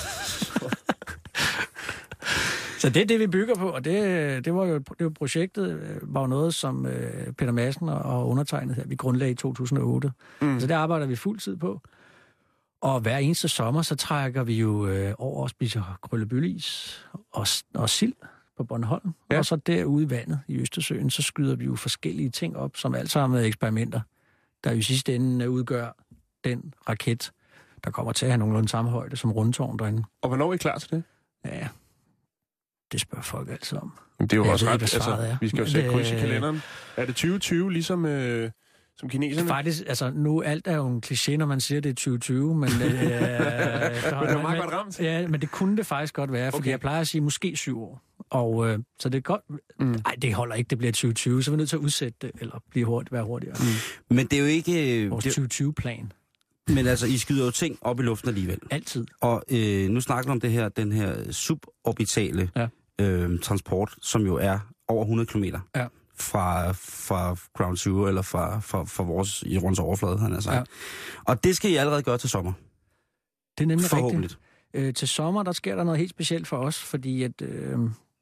Så det er det, vi bygger på, og det, det var jo det var projektet, øh, var jo noget, som øh, Peter Madsen og undertegnet her, vi grundlagde i to tusind og otte. Mm. Så det arbejder vi fuld tid på. Og hver eneste sommer, så trækker vi jo øh, over og spiser krøllebølleis og, og sild på Bornholm. Ja. Og så derude i vandet i Østersøen, så skyder vi jo forskellige ting op, som alt sammen er eksperimenter, der jo i sidste ende udgør den raket, der kommer til at have nogenlunde samme højde som rundtårn derinde. Og hvornår er I klar til det? Ja, det spørger folk altid om. Jamen, det er jo Jeg også ved ret. ikke, hvad svaret Altså, er. vi skal jo Men sætte det- kryds i kalenderen. Er det tyve tyve, ligesom øh, som kineserne? Faktisk, altså nu alt er jo en kliché, når man siger, det er tyve tyve, men... Øh, Men det var meget godt ramt. Ja, men det kunne det faktisk godt være, fordi Okay. jeg plejer at sige måske syv år. Og øh, så det er godt... Mm. Nej, det holder ikke, det bliver tyve tyve, så er vi nødt til at udsætte det, eller blive hurtigt, være hurtigere. Mm. Men det er jo ikke... øh, Vores Det, tyve tyve-plan. men altså, I skyder jo ting op i luften alligevel. Altid. Og øh, nu snakker vi om det her, den her suborbitale Ja. øh, transport, som jo er over hundrede kilometer Ja. fra, fra Ground Zero, eller fra, fra, fra vores jordens overflade, han har sagt. Ja. Ja. Og det skal I allerede gøre til sommer, Det er nemlig forhåbentlig. rigtigt. Øh, til sommer, der sker der noget helt specielt for os, fordi at... Øh,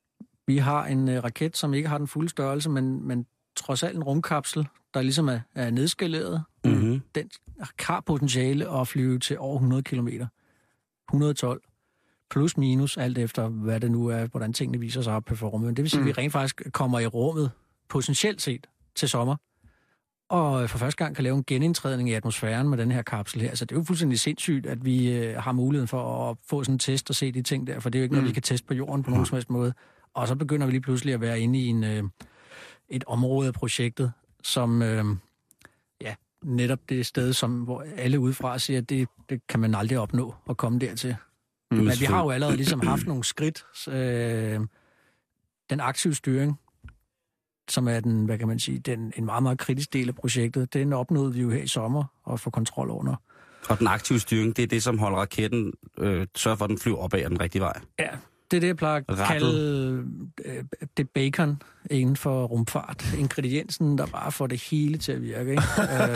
Vi har en øh, raket, som ikke har den fulde størrelse, men, men trods alt en rumkapsel, der ligesom er, er nedskaleret. Mm-hmm. Den har potentiale at flyve til over hundrede kilometer. hundrede og tolv. Plus minus, alt efter hvad det nu er, hvordan tingene viser sig op på rummet. Men det vil sige, mm. at vi rent faktisk kommer i rummet, potentielt set, til sommer. Og for første gang kan lave en genindtrædning i atmosfæren med den her kapsel her. Så det er jo fuldstændig sindssygt, at vi øh, har muligheden for at få sådan en test og se de ting der, for det er jo ikke noget, mm. vi kan teste på jorden på nogen som helst måde. Og så begynder vi lige pludselig at være inde i en, øh, et område af projektet, som øh, ja, netop det sted, som, hvor alle udefra siger, at det, det kan man aldrig opnå at komme dertil. Mm. Men vi har jo allerede ligesom haft nogle skridt. Øh, den aktive styring, som er den, hvad kan man sige, den, en meget, meget kritisk del af projektet, den opnåede vi jo her i sommer at få kontrol under. Og den aktive styring, det er det, som holder raketten, øh, sørger for, at den flyver opad af den rigtige vej. Ja, det er det, jeg plejer at kalde øh, det bacon inden for rumfart. Ingrediensen, der bare får det hele til at virke. Ikke?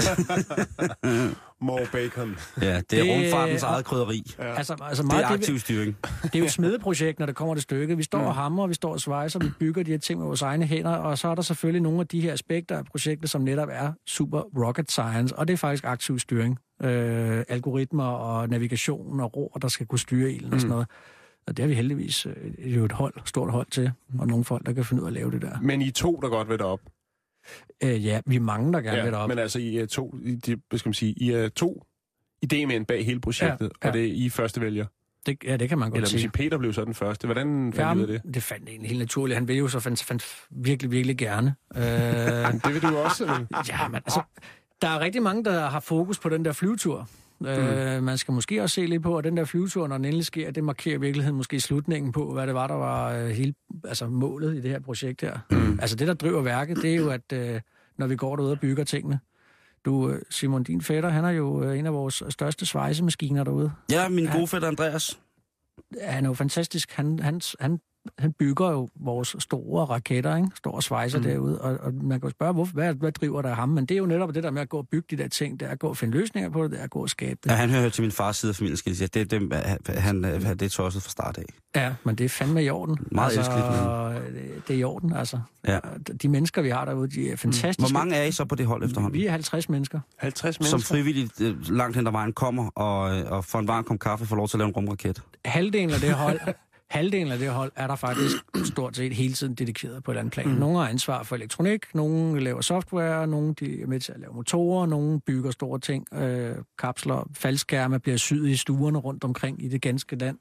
More bacon. Ja, det er det, rumfartens eget krydderi. Ja. Altså, altså meget det er aktiv styring. Det er jo et smedeprojekt, når det kommer til stykket. Vi står mm. og hamrer, vi står og svejser, vi bygger de her ting med vores egne hænder, og så er der selvfølgelig nogle af de her aspekter af projektet, som netop er super rocket science, og det er faktisk aktiv styring. Øh, algoritmer og navigation og ror, der skal kunne styre ilden mm. og sådan noget. Og det har vi heldigvis øh, jo et hold, stort hold til, og nogle folk, der kan finde ud af at lave det der. Men I er to, der godt vil derop? Øh, ja, vi er mange, der gerne ja, vil derop. Men altså, I er to, I, hvad skal man sige, I er to idémænd bag hele projektet, ja, ja. Og det er I første vælger? Det, ja, det kan man godt Eller sige. Eller Peter blev så den første. Hvordan fandt ja, I ud af det? Det fandt egentlig helt naturligt. Han ville jo så fandt, fandt virkelig, virkelig gerne. Øh, det vil du også, eller? Ja, men altså, der er rigtig mange, der har fokus på den der flyvetur. Mm. Øh, man skal måske også se lidt på, at den der flyvetur, når den endelig sker, det markerer i virkeligheden måske slutningen på, hvad det var, der var øh, hele, altså målet i det her projekt her. Mm. Altså det, der driver værket, det er jo, at øh, når vi går derude og bygger tingene. Du, Simon, din fætter, han er jo øh, en af vores største svejsemaskiner derude. Ja, min gode fætter Andreas. Han er jo fantastisk. Han, han, han, han bygger jo vores store raketter, ikke? Står og svejser mm. derude, og, og man kan jo spørge, hvorfor, hvad, hvad driver der ham? Men det er jo netop det der med at gå og bygge de der ting, det er at gå og finde løsninger på det, det er at gå og skabe det. Ja, han hører til min fars side af familien, skal jeg sige. Det, det, han, det er tosset fra start af. Ja, men det er fandme i orden. Meget altså, elskeligt. Det, det er i orden, altså. Ja. De mennesker, vi har derude, de er fantastiske. Hvor mange er I så på det hold efterhånden? Vi er halvtreds mennesker. halvtreds mennesker? Som frivilligt langt hen ad vejen kommer, og, og for en varm kop kaffe får lov til at lave en rumraket. Halvdelen af det hold... Halvdelen af det hold er der faktisk stort set hele tiden dedikeret på et eller andet plan. Mm. Nogle har ansvar for elektronik, nogle laver software, nogle de er med til at lave motorer, nogle bygger store ting, øh, kapsler, faldskærme bliver syet i stuerne rundt omkring i det ganske land.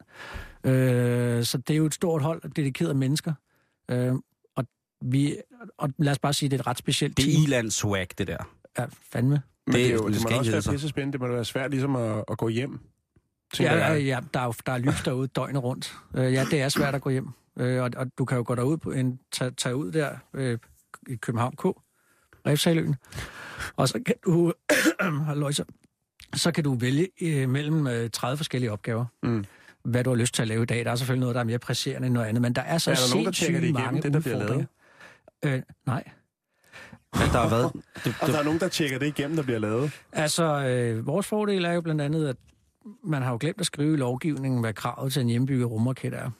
Øh, så det er jo et stort hold af dedikerede mennesker. Øh, og, vi, og lad os bare sige, det er et ret specielt team. Det er i-land-swag, det der. Ja, fandme. Men det, er jo, det, det må også være pisse spændende. Det må være svært ligesom at, at gå hjem. Ja, ja, ja, der er jo der er lys derude døgnet rundt. Uh, ja, det er svært at gå hjem. Uh, og, og du kan jo gå derud på en tage, tage ud der uh, i København K, Refshaleøen. Og så kan du så, så kan du vælge uh, mellem uh, tredive forskellige opgaver. Mm. Hvad du har lyst til at lave i dag. Der er selvfølgelig noget, der er mere presserende end noget andet, men der er så sindssygt mange det, der bliver lavet? Uh, nej. Men der er hvad? Det, det... Og der er nogen, der tjekker det igennem, der bliver lavet? Altså, øh, vores fordel er jo blandt andet, at man har jo glemt at skrive i lovgivningen, hvad kravet til en hjemmebygget rumraket er.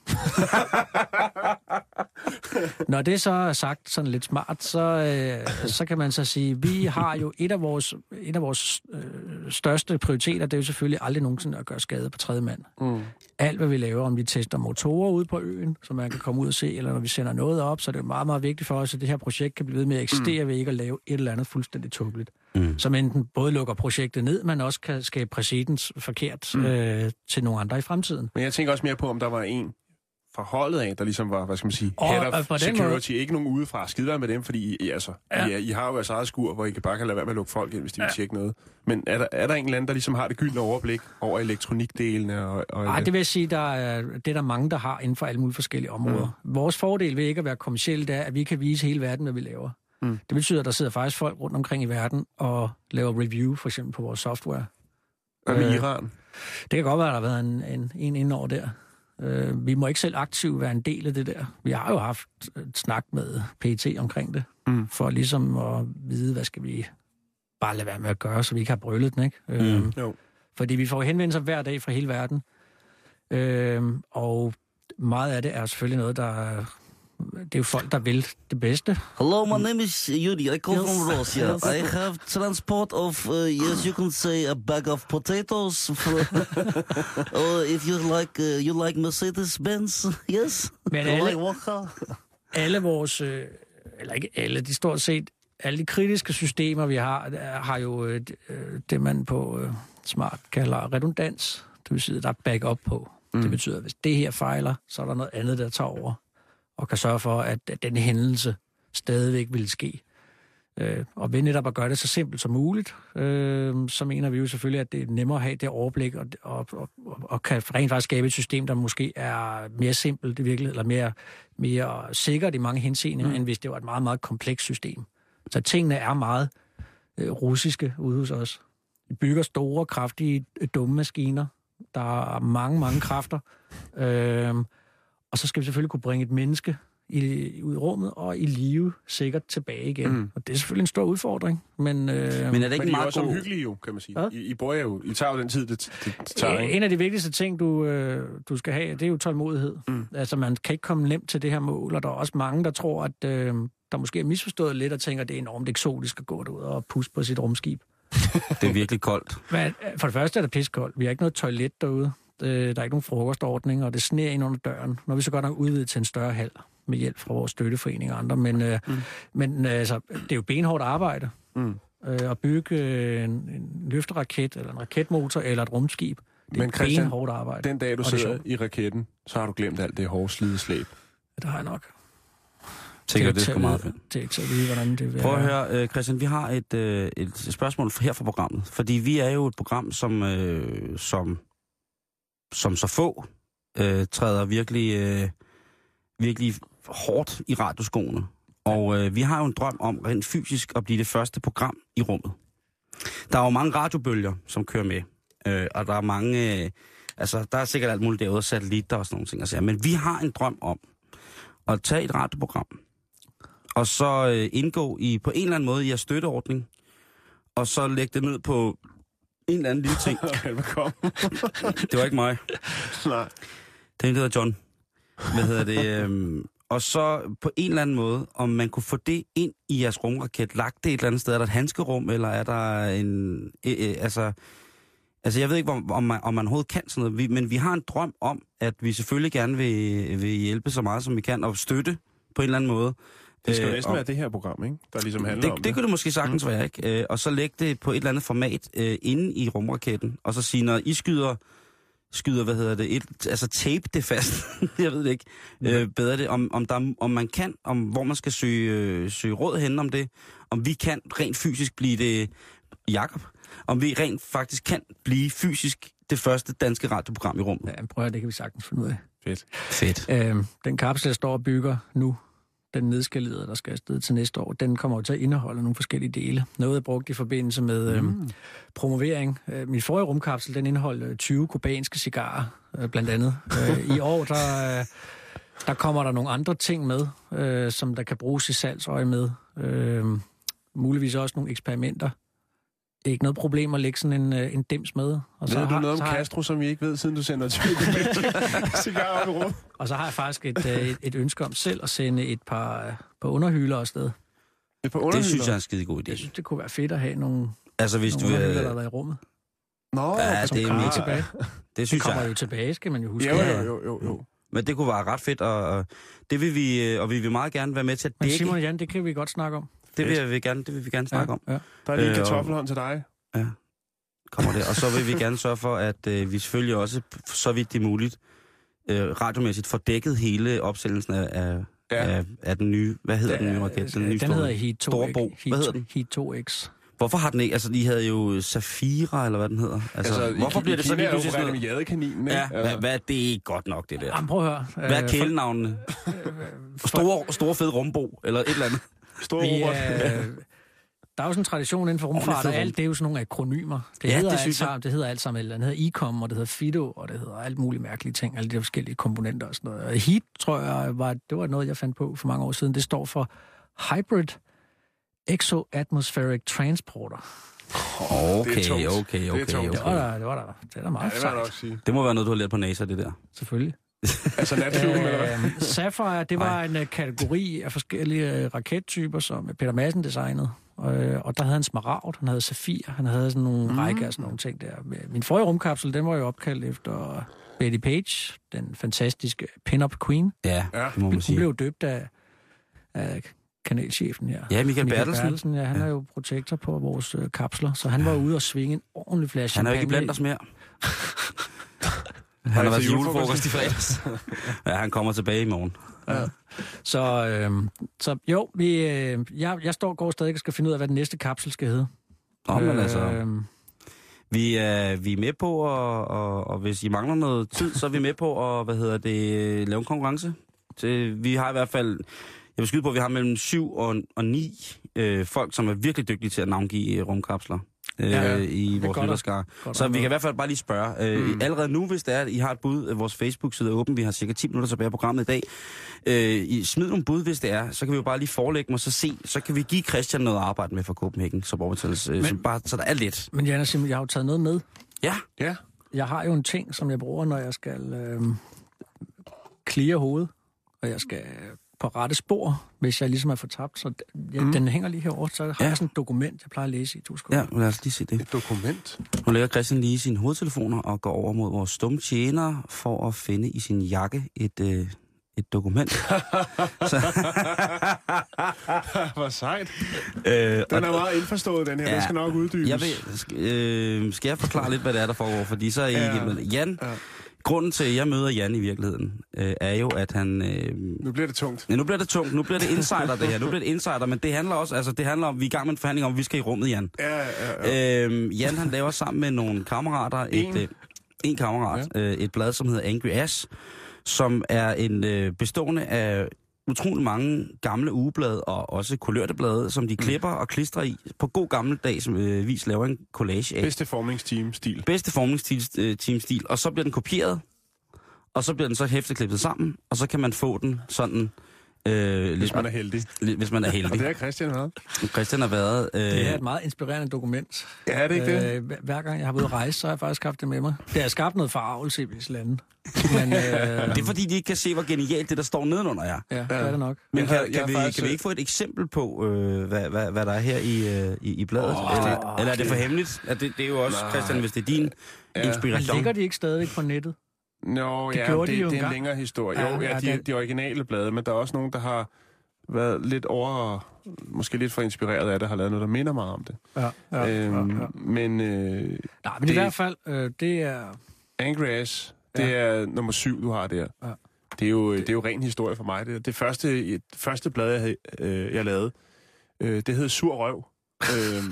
Når det så er sagt sådan lidt smart, så, øh, så kan man så sige, vi har jo et af vores, et af vores øh, største prioriteter, det er jo selvfølgelig aldrig nogensinde at gøre skade på tredje mand. Mm. Alt, hvad vi laver, om vi tester motorer ude på øen, så man kan komme ud og se, eller når vi sender noget op, så det er meget, meget vigtigt for os, at det her projekt kan blive ved med at eksistere mm. ved ikke at lave et eller andet fuldstændig tåbeligt. Mm. Som enten både lukker projektet ned, men også kan skabe præcedens forkert mm. øh, til nogle andre i fremtiden. Men jeg tænker også mere på, om der var en fra holdet af, der ligesom var, hvad skal man sige, og, head of security, måde... ikke nogen udefra. Skidere med dem, fordi I, altså, ja. I, I har jo jeres eget skur, hvor I kan bare kan lade være med at lukke folk ind, hvis de ja. vil tjekke noget. Men er der, er der en eller anden, der ligesom har det gyldne overblik over elektronikdelene? Og, og Ej, det vil jeg sige, der er, det er der mange, der har inden for alle mulige forskellige områder. Mm. Vores fordel ved ikke at være kommercielle, det er, at vi kan vise hele verden, hvad vi laver. Mm. Det betyder, at der sidder faktisk folk rundt omkring i verden og laver review, for eksempel på vores software. Og med øh, Iran? Det kan godt være, at der har været en, en, en inden over der. Uh, vi må ikke selv aktivt være en del af det der. Vi har jo haft et snak med P E T omkring det, mm. for ligesom at vide, hvad skal vi bare lade være med at gøre, så vi ikke har brølet den, ikke? Mm. Uh, jo. Fordi vi får henvendelser hver dag fra hele verden. Uh, og meget af det er selvfølgelig noget, der det er jo folk, der vil det bedste. Hello, my name is Yuri. I come Yes. from Russia. Yes. I have transport of, uh, yes, you can say a bag of potatoes. For, or if you like, uh, you like Mercedes-Benz, yes. Men You alle- like Walker. Alle vores, øh, eller ikke alle, de stort set, alle de kritiske systemer, vi har, har jo øh, det, man på øh, smart kalder redundans. Det vil sige, at der er backup på. Mm. Det betyder, at hvis det her fejler, så er der noget andet, der tager over og kan sørge for, at, at den hændelse stadigvæk vil ske. Øh, og ved netop at gøre det så simpelt som muligt, øh, så mener vi jo selvfølgelig, at det er nemmere at have det overblik, og, og, og, og kan rent faktisk skabe et system, der måske er mere simpelt i virkeligheden, eller mere, mere sikkert i mange henseender, mm. end hvis det var et meget, meget komplekst system. Så tingene er meget øh, russiske ude hos os. Vi bygger store, kraftige, dumme maskiner. Der er mange, mange kræfter. Øh, og så skal vi selvfølgelig kunne bringe et menneske i, ud i rummet og i live sikkert tilbage igen. Mm. Og det er selvfølgelig en stor udfordring. Men, øh, Men er det ikke Men en I er meget også god... omhyggelige jo, kan man sige. Hvad? I, I, bor jo, I tager jo den tid, det, det, det tager, ikke? en af de vigtigste ting, du, øh, du skal have, det er jo tålmodighed. Mm. Altså, man kan ikke komme nemt til det her mål, og der er også mange, der tror, at øh, der måske er misforstået lidt, og tænker, at det er enormt eksotisk at gå derud og puste på sit rumskib. Det er virkelig koldt. Men øh, for det første er det pissekoldt. Vi har ikke noget toilet derude. Øh, Der er ikke nogen frokostordning, og det sner ind under døren. Når vi så godt nok udvidet til en større hal med hjælp fra vores støtteforening og andre. Men, øh, mm. men øh, altså, det er jo benhårdt arbejde mm. øh, at bygge øh, en, en løfteraket, eller en raketmotor, eller et rumskib. Det er Men Christian, benhårdt arbejde. Den dag, du og det er sidder sjovt. i raketten, så har du glemt alt det hårde slideslæb. Det har jeg nok. Tænker, det er sgu meget fedt. Det er ikke så lige, hvordan det vil Prøv at være. høre, øh, Christian, vi har et, øh, et spørgsmål her fra programmet. Fordi vi er jo et program, som, øh, som, som så få øh, træder virkelig, øh, virkelig hårdt i radioskoene. Og øh, vi har jo en drøm om rent fysisk at blive det første program i rummet. Der er jo mange radiobølger, som kører med. Øh, og der er mange... Øh, altså, der er sikkert alt muligt derude, satellitter og sådan nogle ting. Altså, men vi har en drøm om at tage et radioprogram, og så øh, indgå i på en eller anden måde i jeres støtteordning, og så lægge det ned på en eller anden lille ting. Velbekomme. Det var ikke mig. Nej. Det hedder John. Hvad hedder det? Øhm, og så på en eller anden måde, om man kunne få det ind i jeres rumraket, lagt det et eller andet sted. Er der et handskerum, eller er der en... Øh, øh, altså, altså, jeg ved ikke, om, om, man, om man overhovedet kan sådan noget, vi, men vi har en drøm om, at vi selvfølgelig gerne vil, vil hjælpe så meget, som vi kan, og støtte på en eller anden måde. Det skal jo Øh, næsten og- være det her program, ikke? Der ligesom handler det, om det. det. Det kunne det måske sagtens mm. være, ikke? Øh, og så lægge det på et eller andet format øh, inde i rumraketten, og så sige, når I skyder, skyder hvad hedder det, et, altså tape det fast, jeg ved det ikke, øh, bedre det, om, om, der, om man kan, om hvor man skal søge, øh, søge råd hen om det, om vi kan rent fysisk blive det, Jakob, om vi rent faktisk kan blive fysisk det første danske radioprogram i rummet. Ja, prøv at det kan vi sagtens finde ud af. Fedt. Fedt. Øhm, den kapsel, jeg står og bygger nu, den nedskalerede, der skal afsted til næste år, den kommer jo til at indeholde nogle forskellige dele. Noget er brugt i forbindelse med øhm, mm. promovering. Øh, min forrige rumkapsel, den indeholdt tyve kubanske cigarer, øh, blandt andet. Øh, I år, der, øh, der kommer der nogle andre ting med, øh, som der kan bruges i salgsøje med. Øh, muligvis også nogle eksperimenter. Det er ikke noget problem at lægge sådan en, øh, en dims med. Og Ved du har, noget om så har, Castro, som vi ikke ved, siden du sender tyve cigarer op i rum? og så har jeg faktisk et, øh, et, et ønske om selv at sende et par, øh, par underhylder afsted. Det er på Det underhylder. synes jeg er en skide god idé. Jeg synes, det kunne være fedt at have nogle, Altså hvis nogle du... underhylder, Øh, der har været i rummet. Nå, ja, som det er kommer mega... tilbage. Det Det synes kommer jeg... jo tilbage, skal man jo huske. Jo, Ja. jo, jo, jo, jo. Men det kunne være ret fedt, og, og det vil vi, øh, og vi vil meget gerne være med til at Men dække. Simon og Jan, det kan vi godt snakke om. Det vil vi gerne, det vil vi gerne snakke om. Ja. Der er lige en Øh, og- kartoffelhånd til dig. Ja, kommer det. Og så vil vi gerne sørge for, at øh, vi selvfølgelig også, så vidt det er muligt, øh, radiomæssigt får dækket hele opsættelsen af, af, Ja. af, af den nye, hvad hedder den nye raket? Den, nye den store- hedder Heat to Storebro. X. Hvad hedder den? Heat to X. Hvorfor har den ikke, altså de havde jo Safira, eller hvad den hedder. Altså, altså hvorfor i, bliver det så lige pludselig sådan Altså- noget? med jadekaninen, ikke? Ja, hvad, hvad, det er ikke godt nok, det der. Jamen, prøv at høre. Hvad er Øh, kælenavnene? Store, store fede rumbo, eller et eller andet. Stor Vi, robot. øh, der er jo sådan en tradition inden for rumfart, Ordentligt og fed alt det er jo sådan nogle akronymer. Det, Ja, hedder det alt synes jeg. sammen, det hedder alt sammen, eller det hedder ICOM, og det hedder FIDO, og det hedder alt muligt mærkelige ting, alle de der forskellige komponenter og sådan noget. Og Heat, tror jeg, var, det var noget, jeg fandt på for mange år siden. Det står for Hybrid Exo-Atmospheric Transporter. Okay, Det er tungt. okay, Det er okay, tungt. Det okay. var da, det var da, det er da Ja, meget det vil jeg sejt, nok sige. Det må være noget, du har lært på NASA, det der. selvfølgelig. Altså natklubben, eller hvad? Øh, Sapphire, det var en uh, kategori af forskellige uh, rakettyper, som Peter Madsen designede. Og, og der havde han Smaragd, han havde Safir, han havde sådan nogle mm. række af sådan nogle ting der. Min forrige rumkapsel, den var jo opkaldt efter Betty Page, den fantastiske pin-up queen. Ja, det må man Hun sige. blev døbt af, af kanalchefen her. Ja, Michael Bertelsen. Bertelsen. Ja, han ja. er jo protektor på vores uh, kapsler, så han var ude og svinge en ordentlig flaske Han er jo ikke champagne. blandt os mere. Han har været til julefrokost i fredags. Ja, han kommer tilbage i morgen. Ja. Så, øh, så jo, vi, øh, jeg, jeg står går stadig og skal finde ud af, hvad den næste kapsel skal hedde. Nå, men altså... Øh, Vi er, vi er med på, og, og, og hvis I mangler noget tid, så er vi med på at, hvad hedder det, lave en konkurrence. Til, vi har i hvert fald, jeg vil skyde på, at vi har mellem syv og, og ni øh, folk, som er virkelig dygtige til at navngive rumkapsler. Øh, Ja, i vores lytterskare. Så vi kan i hvert fald bare lige spørge. Øh, mm. Allerede nu, hvis det er, at I har et bud, vores Facebook-side er åben, vi har cirka ti minutter tilbage af programmet i dag. Øh, I smid nogle bud, hvis det er, så kan vi jo bare lige forelægge dem og så se, så kan vi give Christian noget arbejde med fra Copenhagen, som overtales, øh, som bare, så der er lidt. men Jan og Simon, jeg har jo taget noget med. Ja. Ja. Jeg har jo en ting, som jeg bruger, når jeg skal øh, clear hovedet, og jeg skal på rette spor, hvis jeg ligesom er fortabt. Så jeg, mm. den hænger lige herovre, så har Ja. jeg sådan et dokument, jeg plejer at læse i. Du skal Ja, lad os lige se det. Et dokument. Nu lægger Christian lige sine hovedtelefoner og går over mod vores stumme tjener for at finde i sin jakke et, øh, et dokument. Så, Hvor sejt. øh, Den er meget indforstået, den her. Ja. Den skal nok uddybes. Jeg vil, sk- øh, skal jeg forklare lidt, hvad det er, der foregår? Fordi så er I Ja. ja. med. Jan, Ja. grunden til, at jeg møder Jan i virkeligheden, øh, er jo, at han... Øh, Nu bliver det tungt. ja, nu bliver det tungt, nu bliver det insider, det her. Nu bliver det insider, men det handler også, altså det handler om, vi er i gang med en forhandling om, at vi skal i rummet, Jan. Ja, ja, ja. Øh, Jan, han laver sammen med nogle kammerater, et, En. øh, en kammerat, ja. øh, et blad, som hedder Angry Ass, som er en øh, bestående af utrolig mange gamle ugeblade og også kulørte blade, som de klipper og klistrer i på god gammeldags øh, vis laver en collage af. Bedste formningsteam-stil. Bedste formningsteam-stil, og så bliver den kopieret, og så bliver den så hæfteklippet sammen, og så kan man få den sådan... Øh, Hvis man er heldig. lidt, hvis man er Og det heldig. er Christian været. Christian har været... Øh, Det er et meget inspirerende dokument. Ja, er det ikke det? Øh, hver- hver gang jeg har været ude at rejse, så har jeg faktisk haft det med mig. Det har skabt noget forarvelse i visse lande. Men, øh, det er fordi, de ikke kan se, hvor genialt det, der står nedenunder jer. ja, det er det nok. Men Jeg kan, har- kan, jeg har vi, faktisk- kan vi ikke få et eksempel på, øh, hvad, hvad, hvad der er her i, øh, i, i bladet? Åh, eller, det- eller er det for hemmeligt? Er det, det er jo også, Nej. Christian, hvis det er din Ja. Men inspiration. ligger de ikke stadigvæk på nettet? Nå, Det ja, gjorde det, de jo det er en engang. længere historie. Ja, Jo, ja, ja, de, det- de originale blade, men der er også nogen, der har været lidt over, måske lidt for inspireret af det, har lavet noget, der minder meget om det. Ja, ja, øhm, ja, ja. Men øh, Nej, men det- i hvert fald, øh, det er... Angry Ass, det Ja. er nummer syv, du har der. Ja. Det er jo, det er jo ren historie for mig. Det, det første, det første blad, jeg, havde, øh, jeg lavede, øh, det hed Sur Røv. øhm,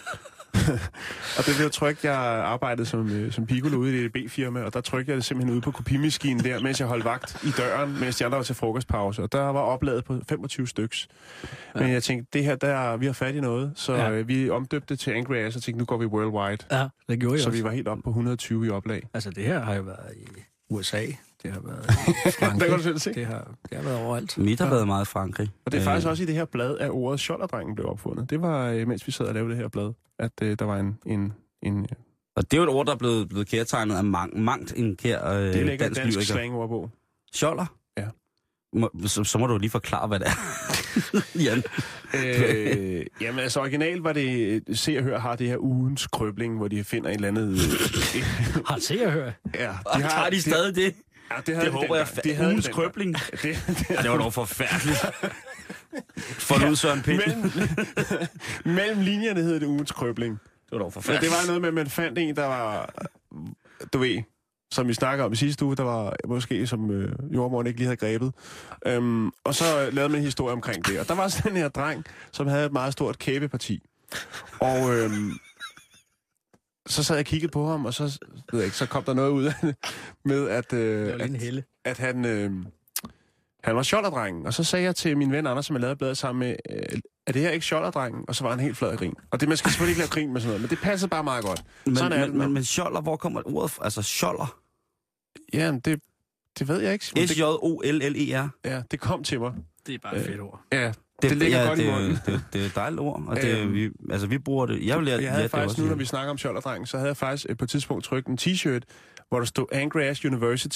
og det blev trykt, jeg arbejdede som, øh, som piccolo ude i et E D B-firma, og der trykte jeg det simpelthen ude på kopimaskinen der, mens jeg holdt vagt i døren, mens de andre var til frokostpause. Og der var opladet på femogtyve styks. Ja. Men jeg tænkte, det her, der, vi har fat i noget, så Ja. øh, vi omdøbte det til Angry Ass, og tænkte, nu går vi worldwide. Ja, det gjorde jeg Så også. vi var helt oppe på et hundrede og tyve i oplag. Altså, det her har jo været i U S A. Det har været i Frankrig. Der kan du selv se. Det har, det har været overalt. Mit har Ja. været meget i Frankrig. Og det er Øh, faktisk også i det her blad, at ordet Skjolderdrengen blev opfundet. Det var, øh, mens vi sad og lavede det her blad, at øh, der var en... en, en Og det er jo et ord, der er blevet, blevet kærtegnet af mang, mangt en kær øh, det er lækker dansk, dansk lyriker. slangordbog. Skjolder? Ja. Må, så, så må du lige forklare, hvad det er. Jan. øh, jamen altså, originalt var det... Se og Hør har det her ugens krøbling, hvor de finder et eller andet... Øh, Har se og høre. ja, De har, tager de stadig det? Ja, det, havde Det de håber jeg. dengang. Det havde de Ugens dengang. krøbling. Det, det, Ja, det var dog forfærdeligt. For ud Søren Pind. mellem, mellem linjerne hed det ugens krøbling. Det var dog Men forfærdeligt. det var noget med, at man fandt en, der var... Du ved, som vi snakker om i sidste uge, der var måske, som øh, jordmoren ikke lige havde grebet. Øhm, og så lavede man en historie omkring det. Og der var sådan en her dreng, som havde et meget stort kæbeparti. Og øhm, så sad jeg og kiggede på ham, og så, ved jeg ikke, så kom der noget ud af det, med, at, øh, Det var lige en at, helle. at han, øh, han var skjolderdrengen. Og så sagde jeg til min ven Anders, som jeg lavede bladet sammen med, øh, er det her ikke skjolderdrengen? Og så var han helt flad af grin. Og det, man skal selvfølgelig ikke lave grin med sådan noget, men det passer bare meget godt. Men, Sådan er men, det, men, men skjolder, hvor kommer ordet fra? Altså skjolder? Ja, det, det ved jeg ikke. Men S J O L L E R. det, ja, det kom til mig. Det er bare et fedt ord. Ja, det, det ligger ja, godt det, i er- munden. Det, det er et dejligt ord, og det, Øhm, vi, altså vi bruger det. Jeg vil lære, Jeg havde lære faktisk det nu, også. når vi snakker om skjolderdrengen, så havde jeg faktisk øh, på et tidspunkt trykt en t-shirt, hvor der stod Angry Ass University,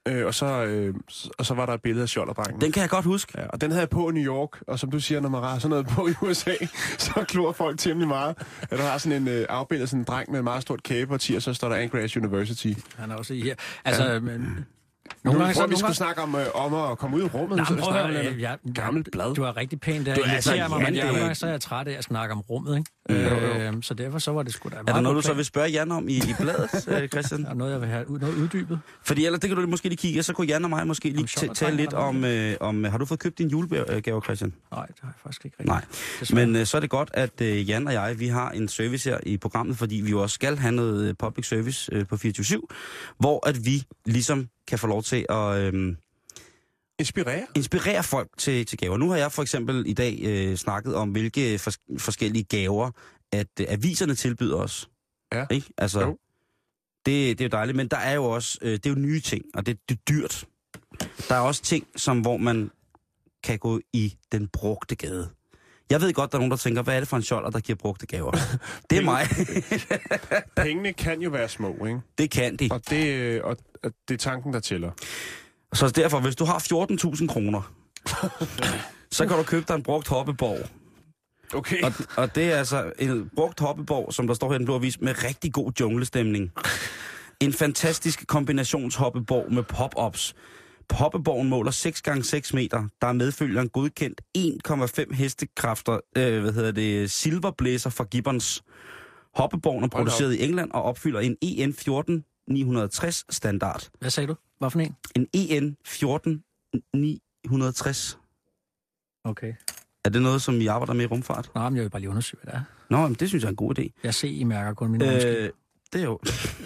øh, og, så, øh, og så var der et billede af skjolderdrengen. Den kan jeg godt huske. Ja, og den havde jeg på i New York, og som du siger, når man har sådan noget på i U S A, så klor folk temmelig meget. At du har sådan en øh, afbildet sådan en dreng med en meget stort kæbeparti, og så står der Anchorage University. Han er også i her. Altså, ja. men... Nogle gange, gange, vi skulle gange... snakke om, øh, om at komme ud i rummet. Nå, så prøv at høre, ja, gammelt blad. Du er rigtig pæn der. Du er Jeg altså, irriterer mig, Jan, men jeg, det- nogle gange så er jeg træt af at snakke om rummet, ikke? Mm. Øh, så derfor så var det sgu da meget Er der noget, du godt så plan. vil spørge Jan om i, i bladet, øh, Christian? Der er noget, jeg vil have ud- noget uddybet. Fordi ellers, det kan du måske lige kigge, så kunne Jan og mig måske lige Om t- tale skjolderdrengen, lidt eller om, øh, om... Har du fået købt din julegave, Christian? Nej, det har jeg faktisk ikke rigtigt. Nej, Desværre. men øh, så er det godt, at øh, Jan og jeg, vi har en service her i programmet, fordi vi jo også skal have noget øh, public service øh, på fireogtyve syv, hvor at vi ligesom kan få lov til at øh, Inspirere? inspirere folk til, til gaver. Nu har jeg for eksempel i dag øh, snakket om, hvilke fors- forskellige gaver, at øh, aviserne tilbyder os. Ja. Ikke? Altså, Jo. det, det er jo dejligt, men der er jo også, øh, det er jo nye ting, og det, det er dyrt. Der er også ting, som hvor man kan gå i den brugte gade. Jeg ved godt, der er nogen, der tænker, hvad er det for en skjolder, der giver brugte gaver? Det er mig. Pengene kan jo være små, ikke? Det kan de. Og det, øh, og, og det er tanken, der tæller. Så derfor, hvis du har fjorten tusind kroner, så kan du købe dig en brugt hoppeborg. Okay. Og, og det er altså en brugt hoppeborg, som der står her i den blå avis, med rigtig god junglestemning. En fantastisk kombinationshoppeborg med pop-ups. Hoppeborgen måler seks gange seks meter. Der er medfølgeren godkendt en komma fem hestekræfter, øh, hvad hedder det, silverblæser fra Gibbons. Hoppeborgen er produceret i England og opfylder en E N fjorten ni hundrede og tres standard. Hvad sagde du? Hvad for en? En E N fjorten ni hundrede og tres. Okay. Er det noget, som I arbejder med i rumfart? Nå, men jeg vil bare lige undersøge, hvad det er. Nå, men det synes jeg er en god idé. Jeg ser, I mærker kun mine øh... Øh, det er jo...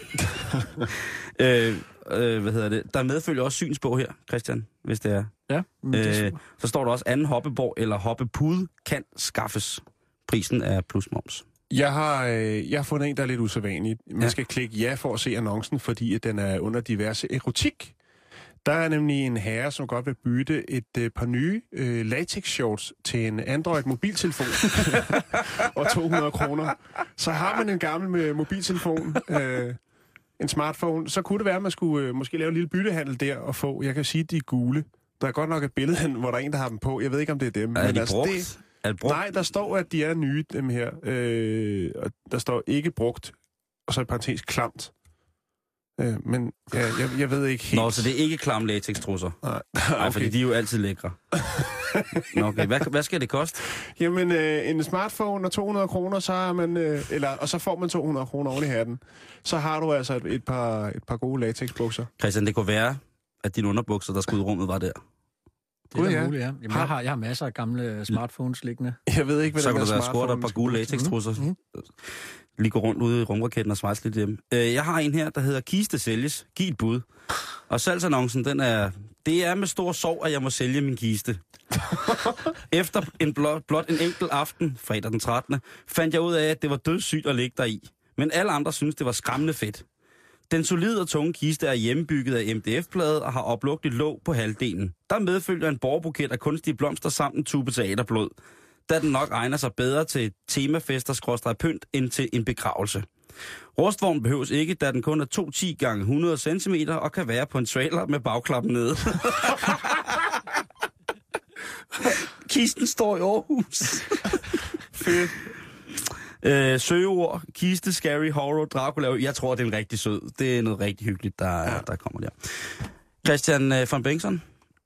øh, øh, hvad hedder det? Der medfølger også synsbog her, Christian, hvis det er. Ja, men det er Øh, super. så står der også, anden hoppeborg eller hoppepude kan skaffes. Prisen er plus moms. Jeg har, øh, jeg har fundet en, der er lidt usædvanlig. Man Ja. skal klikke ja for at se annoncen, fordi at den er under diverse erotik. Der er nemlig en herre, som godt vil bytte et øh, par nye øh, latex-shorts til en Android-mobiltelefon. Og to hundrede kroner. Så har man en gammel med mobiltelefon, øh, en smartphone, så kunne det være, at man skulle øh, måske lave en lille byttehandel der og få, jeg kan sige, de er gule. Der er godt nok et billede, hvor der er en, der har dem på. Jeg ved ikke, om det er dem. Er de altså, brugt? det, Er det brugt? nej, der står, at de er nye, dem her. Øh, og der står ikke brugt, og så i parentes klamt. Øh, men ja, jeg, jeg ved ikke helt... Nå, så det er ikke klam latex-trusser. Nej, Nej, okay. fordi de er jo altid lækre. Nå, okay. Hvad, hvad skal det koste? Jamen, øh, en smartphone og to hundrede kroner, så har man... Øh, eller, og så får man to hundrede kroner oven i hatten. Så har du altså et, et, par, et par gode latexbukser. Christian, det kunne være, at dine underbukser, der skulle ud i rummet, var der. Det er Gud, da ja. muligt, ja. Jamen, jeg, har, jeg har masser af gamle smartphones liggende. Jeg ved ikke, hvad Så den kan der du da score dig et par smartphone gule skal bruges til. latex-trusser. Mm. Lige gå rundt ude i rumraketten og svejse lidt hjemme. Øh, jeg har en her, der hedder Kiste sælges. Giv et bud. Og salgsannoncen, den er... Det er med stor sorg, at jeg må sælge min kiste. Efter en blot, blot en enkelt aften, fredag den trettende, fandt jeg ud af, at det var dødssygt at ligge der i. Men alle andre synes det var skræmmende fedt. Den solide og tunge kiste er hjemmebygget af M D F-plade og har oplugteligt låg på halvdelen. Der medfølger en borgerbuket af kunstige blomster samt en tube teaterblod, da den nok egner sig bedre til temafester skråstreg pynt end til en begravelse. Rustvogn behøves ikke, da den kun er to komma ti gange hundrede centimeter og kan være på en trailer med bagklappen nede. Kisten står i Aarhus. Fedt. Øh, søgeord, kiste, scary, horror, Dracula. Jeg tror, det er en rigtig sød. Det er noget rigtig hyggeligt, der, ja. der kommer der. Christian øh, von Bengtsson.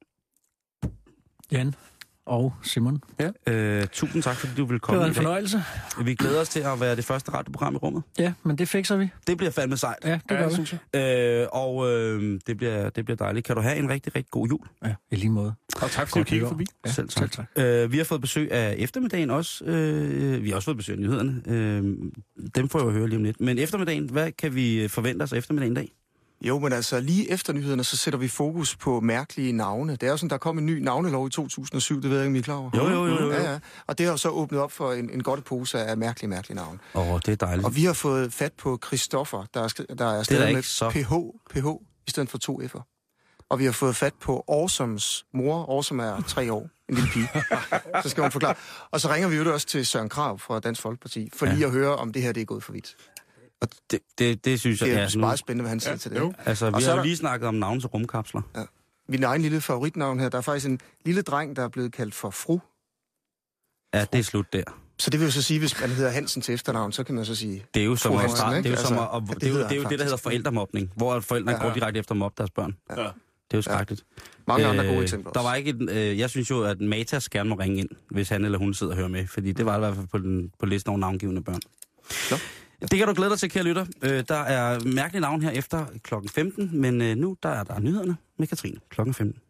Jan og Simon. Øh, tusind tak, fordi du ville Det komme var en i dag. fornøjelse. Vi glæder os til at være det første radioprogram i rummet. Ja, men det fikser vi. Det bliver fandme sejt. Ja, det Ja, gør det vi. synes jeg. Øh, og øh, det, bliver, det bliver dejligt. Kan du have en rigtig, rigtig god jul? Ja, i lige måde. Og tak fordi du kiggede forbi. Ja, Selv tak. selv tak. Øh, vi har fået besøg af eftermiddagen også. Øh, vi har også fået besøg af nyhederne. Øh, dem får jeg jo høre lige om lidt. Men eftermiddagen, hvad kan vi forvente os af eftermiddagen i dag? Jo, men altså lige efter nyhederne, så sætter vi fokus på mærkelige navne. Det er jo sådan, der kom en ny navnelov i to tusind og syv, det ved jeg ikke, om I er klar over. Jo, jo, jo, jo. Ja, ja. Og det har jo så åbnet op for en, en godt pose af mærkelige, mærkelige navne. Åh, oh, det er dejligt. Og vi har fået fat på Christoffer, der er, sk- der er stadig ikke med så- P H, P H i stedet for to F'er. Og vi har fået fat på Awesomes mor. Awesome er tre år, en lille pige. Så skal hun forklare. Og så ringer vi jo også til Søren Krav fra Dansk Folkeparti, for lige at høre, om det her det er gået for vidt. Og Det, det, det synes jeg, det er ja, ja, meget spændende, hvad han siger ja, til det. jo. Altså, vi Og så har er jo der- lige snakket om navne til rumkapsler. Ja. Min egen lille favoritnavn her, der er faktisk en lille dreng, der er blevet kaldt for fru. Ja, det er slut der. Så det vil jo så sige, hvis man hedder Hansen til efternavn, så kan man så sige... Det er jo som, Fru at Hansen, starte, det er jo ikke? som Altså, at, og, det det, er jo, hedder det er jo han det, der hedder faktisk. forældremobning, hvor forældrene Ja. går direkte efter at mobbe deres børn. Ja. Det er jo skrækkeligt. Mange andre gode eksempler Der også. var ikke et, øh, jeg synes jo, at Matas gerne må ringe ind, hvis han eller hun sidder og hører med, fordi det var i hvert fald på, den, på listen over navngivende børn. Nå. Det kan du glæde dig til, kære lytter. Øh, der er mærkelige navn her efter klokken femten, men øh, nu der er der nyhederne med Katrine klokken femten.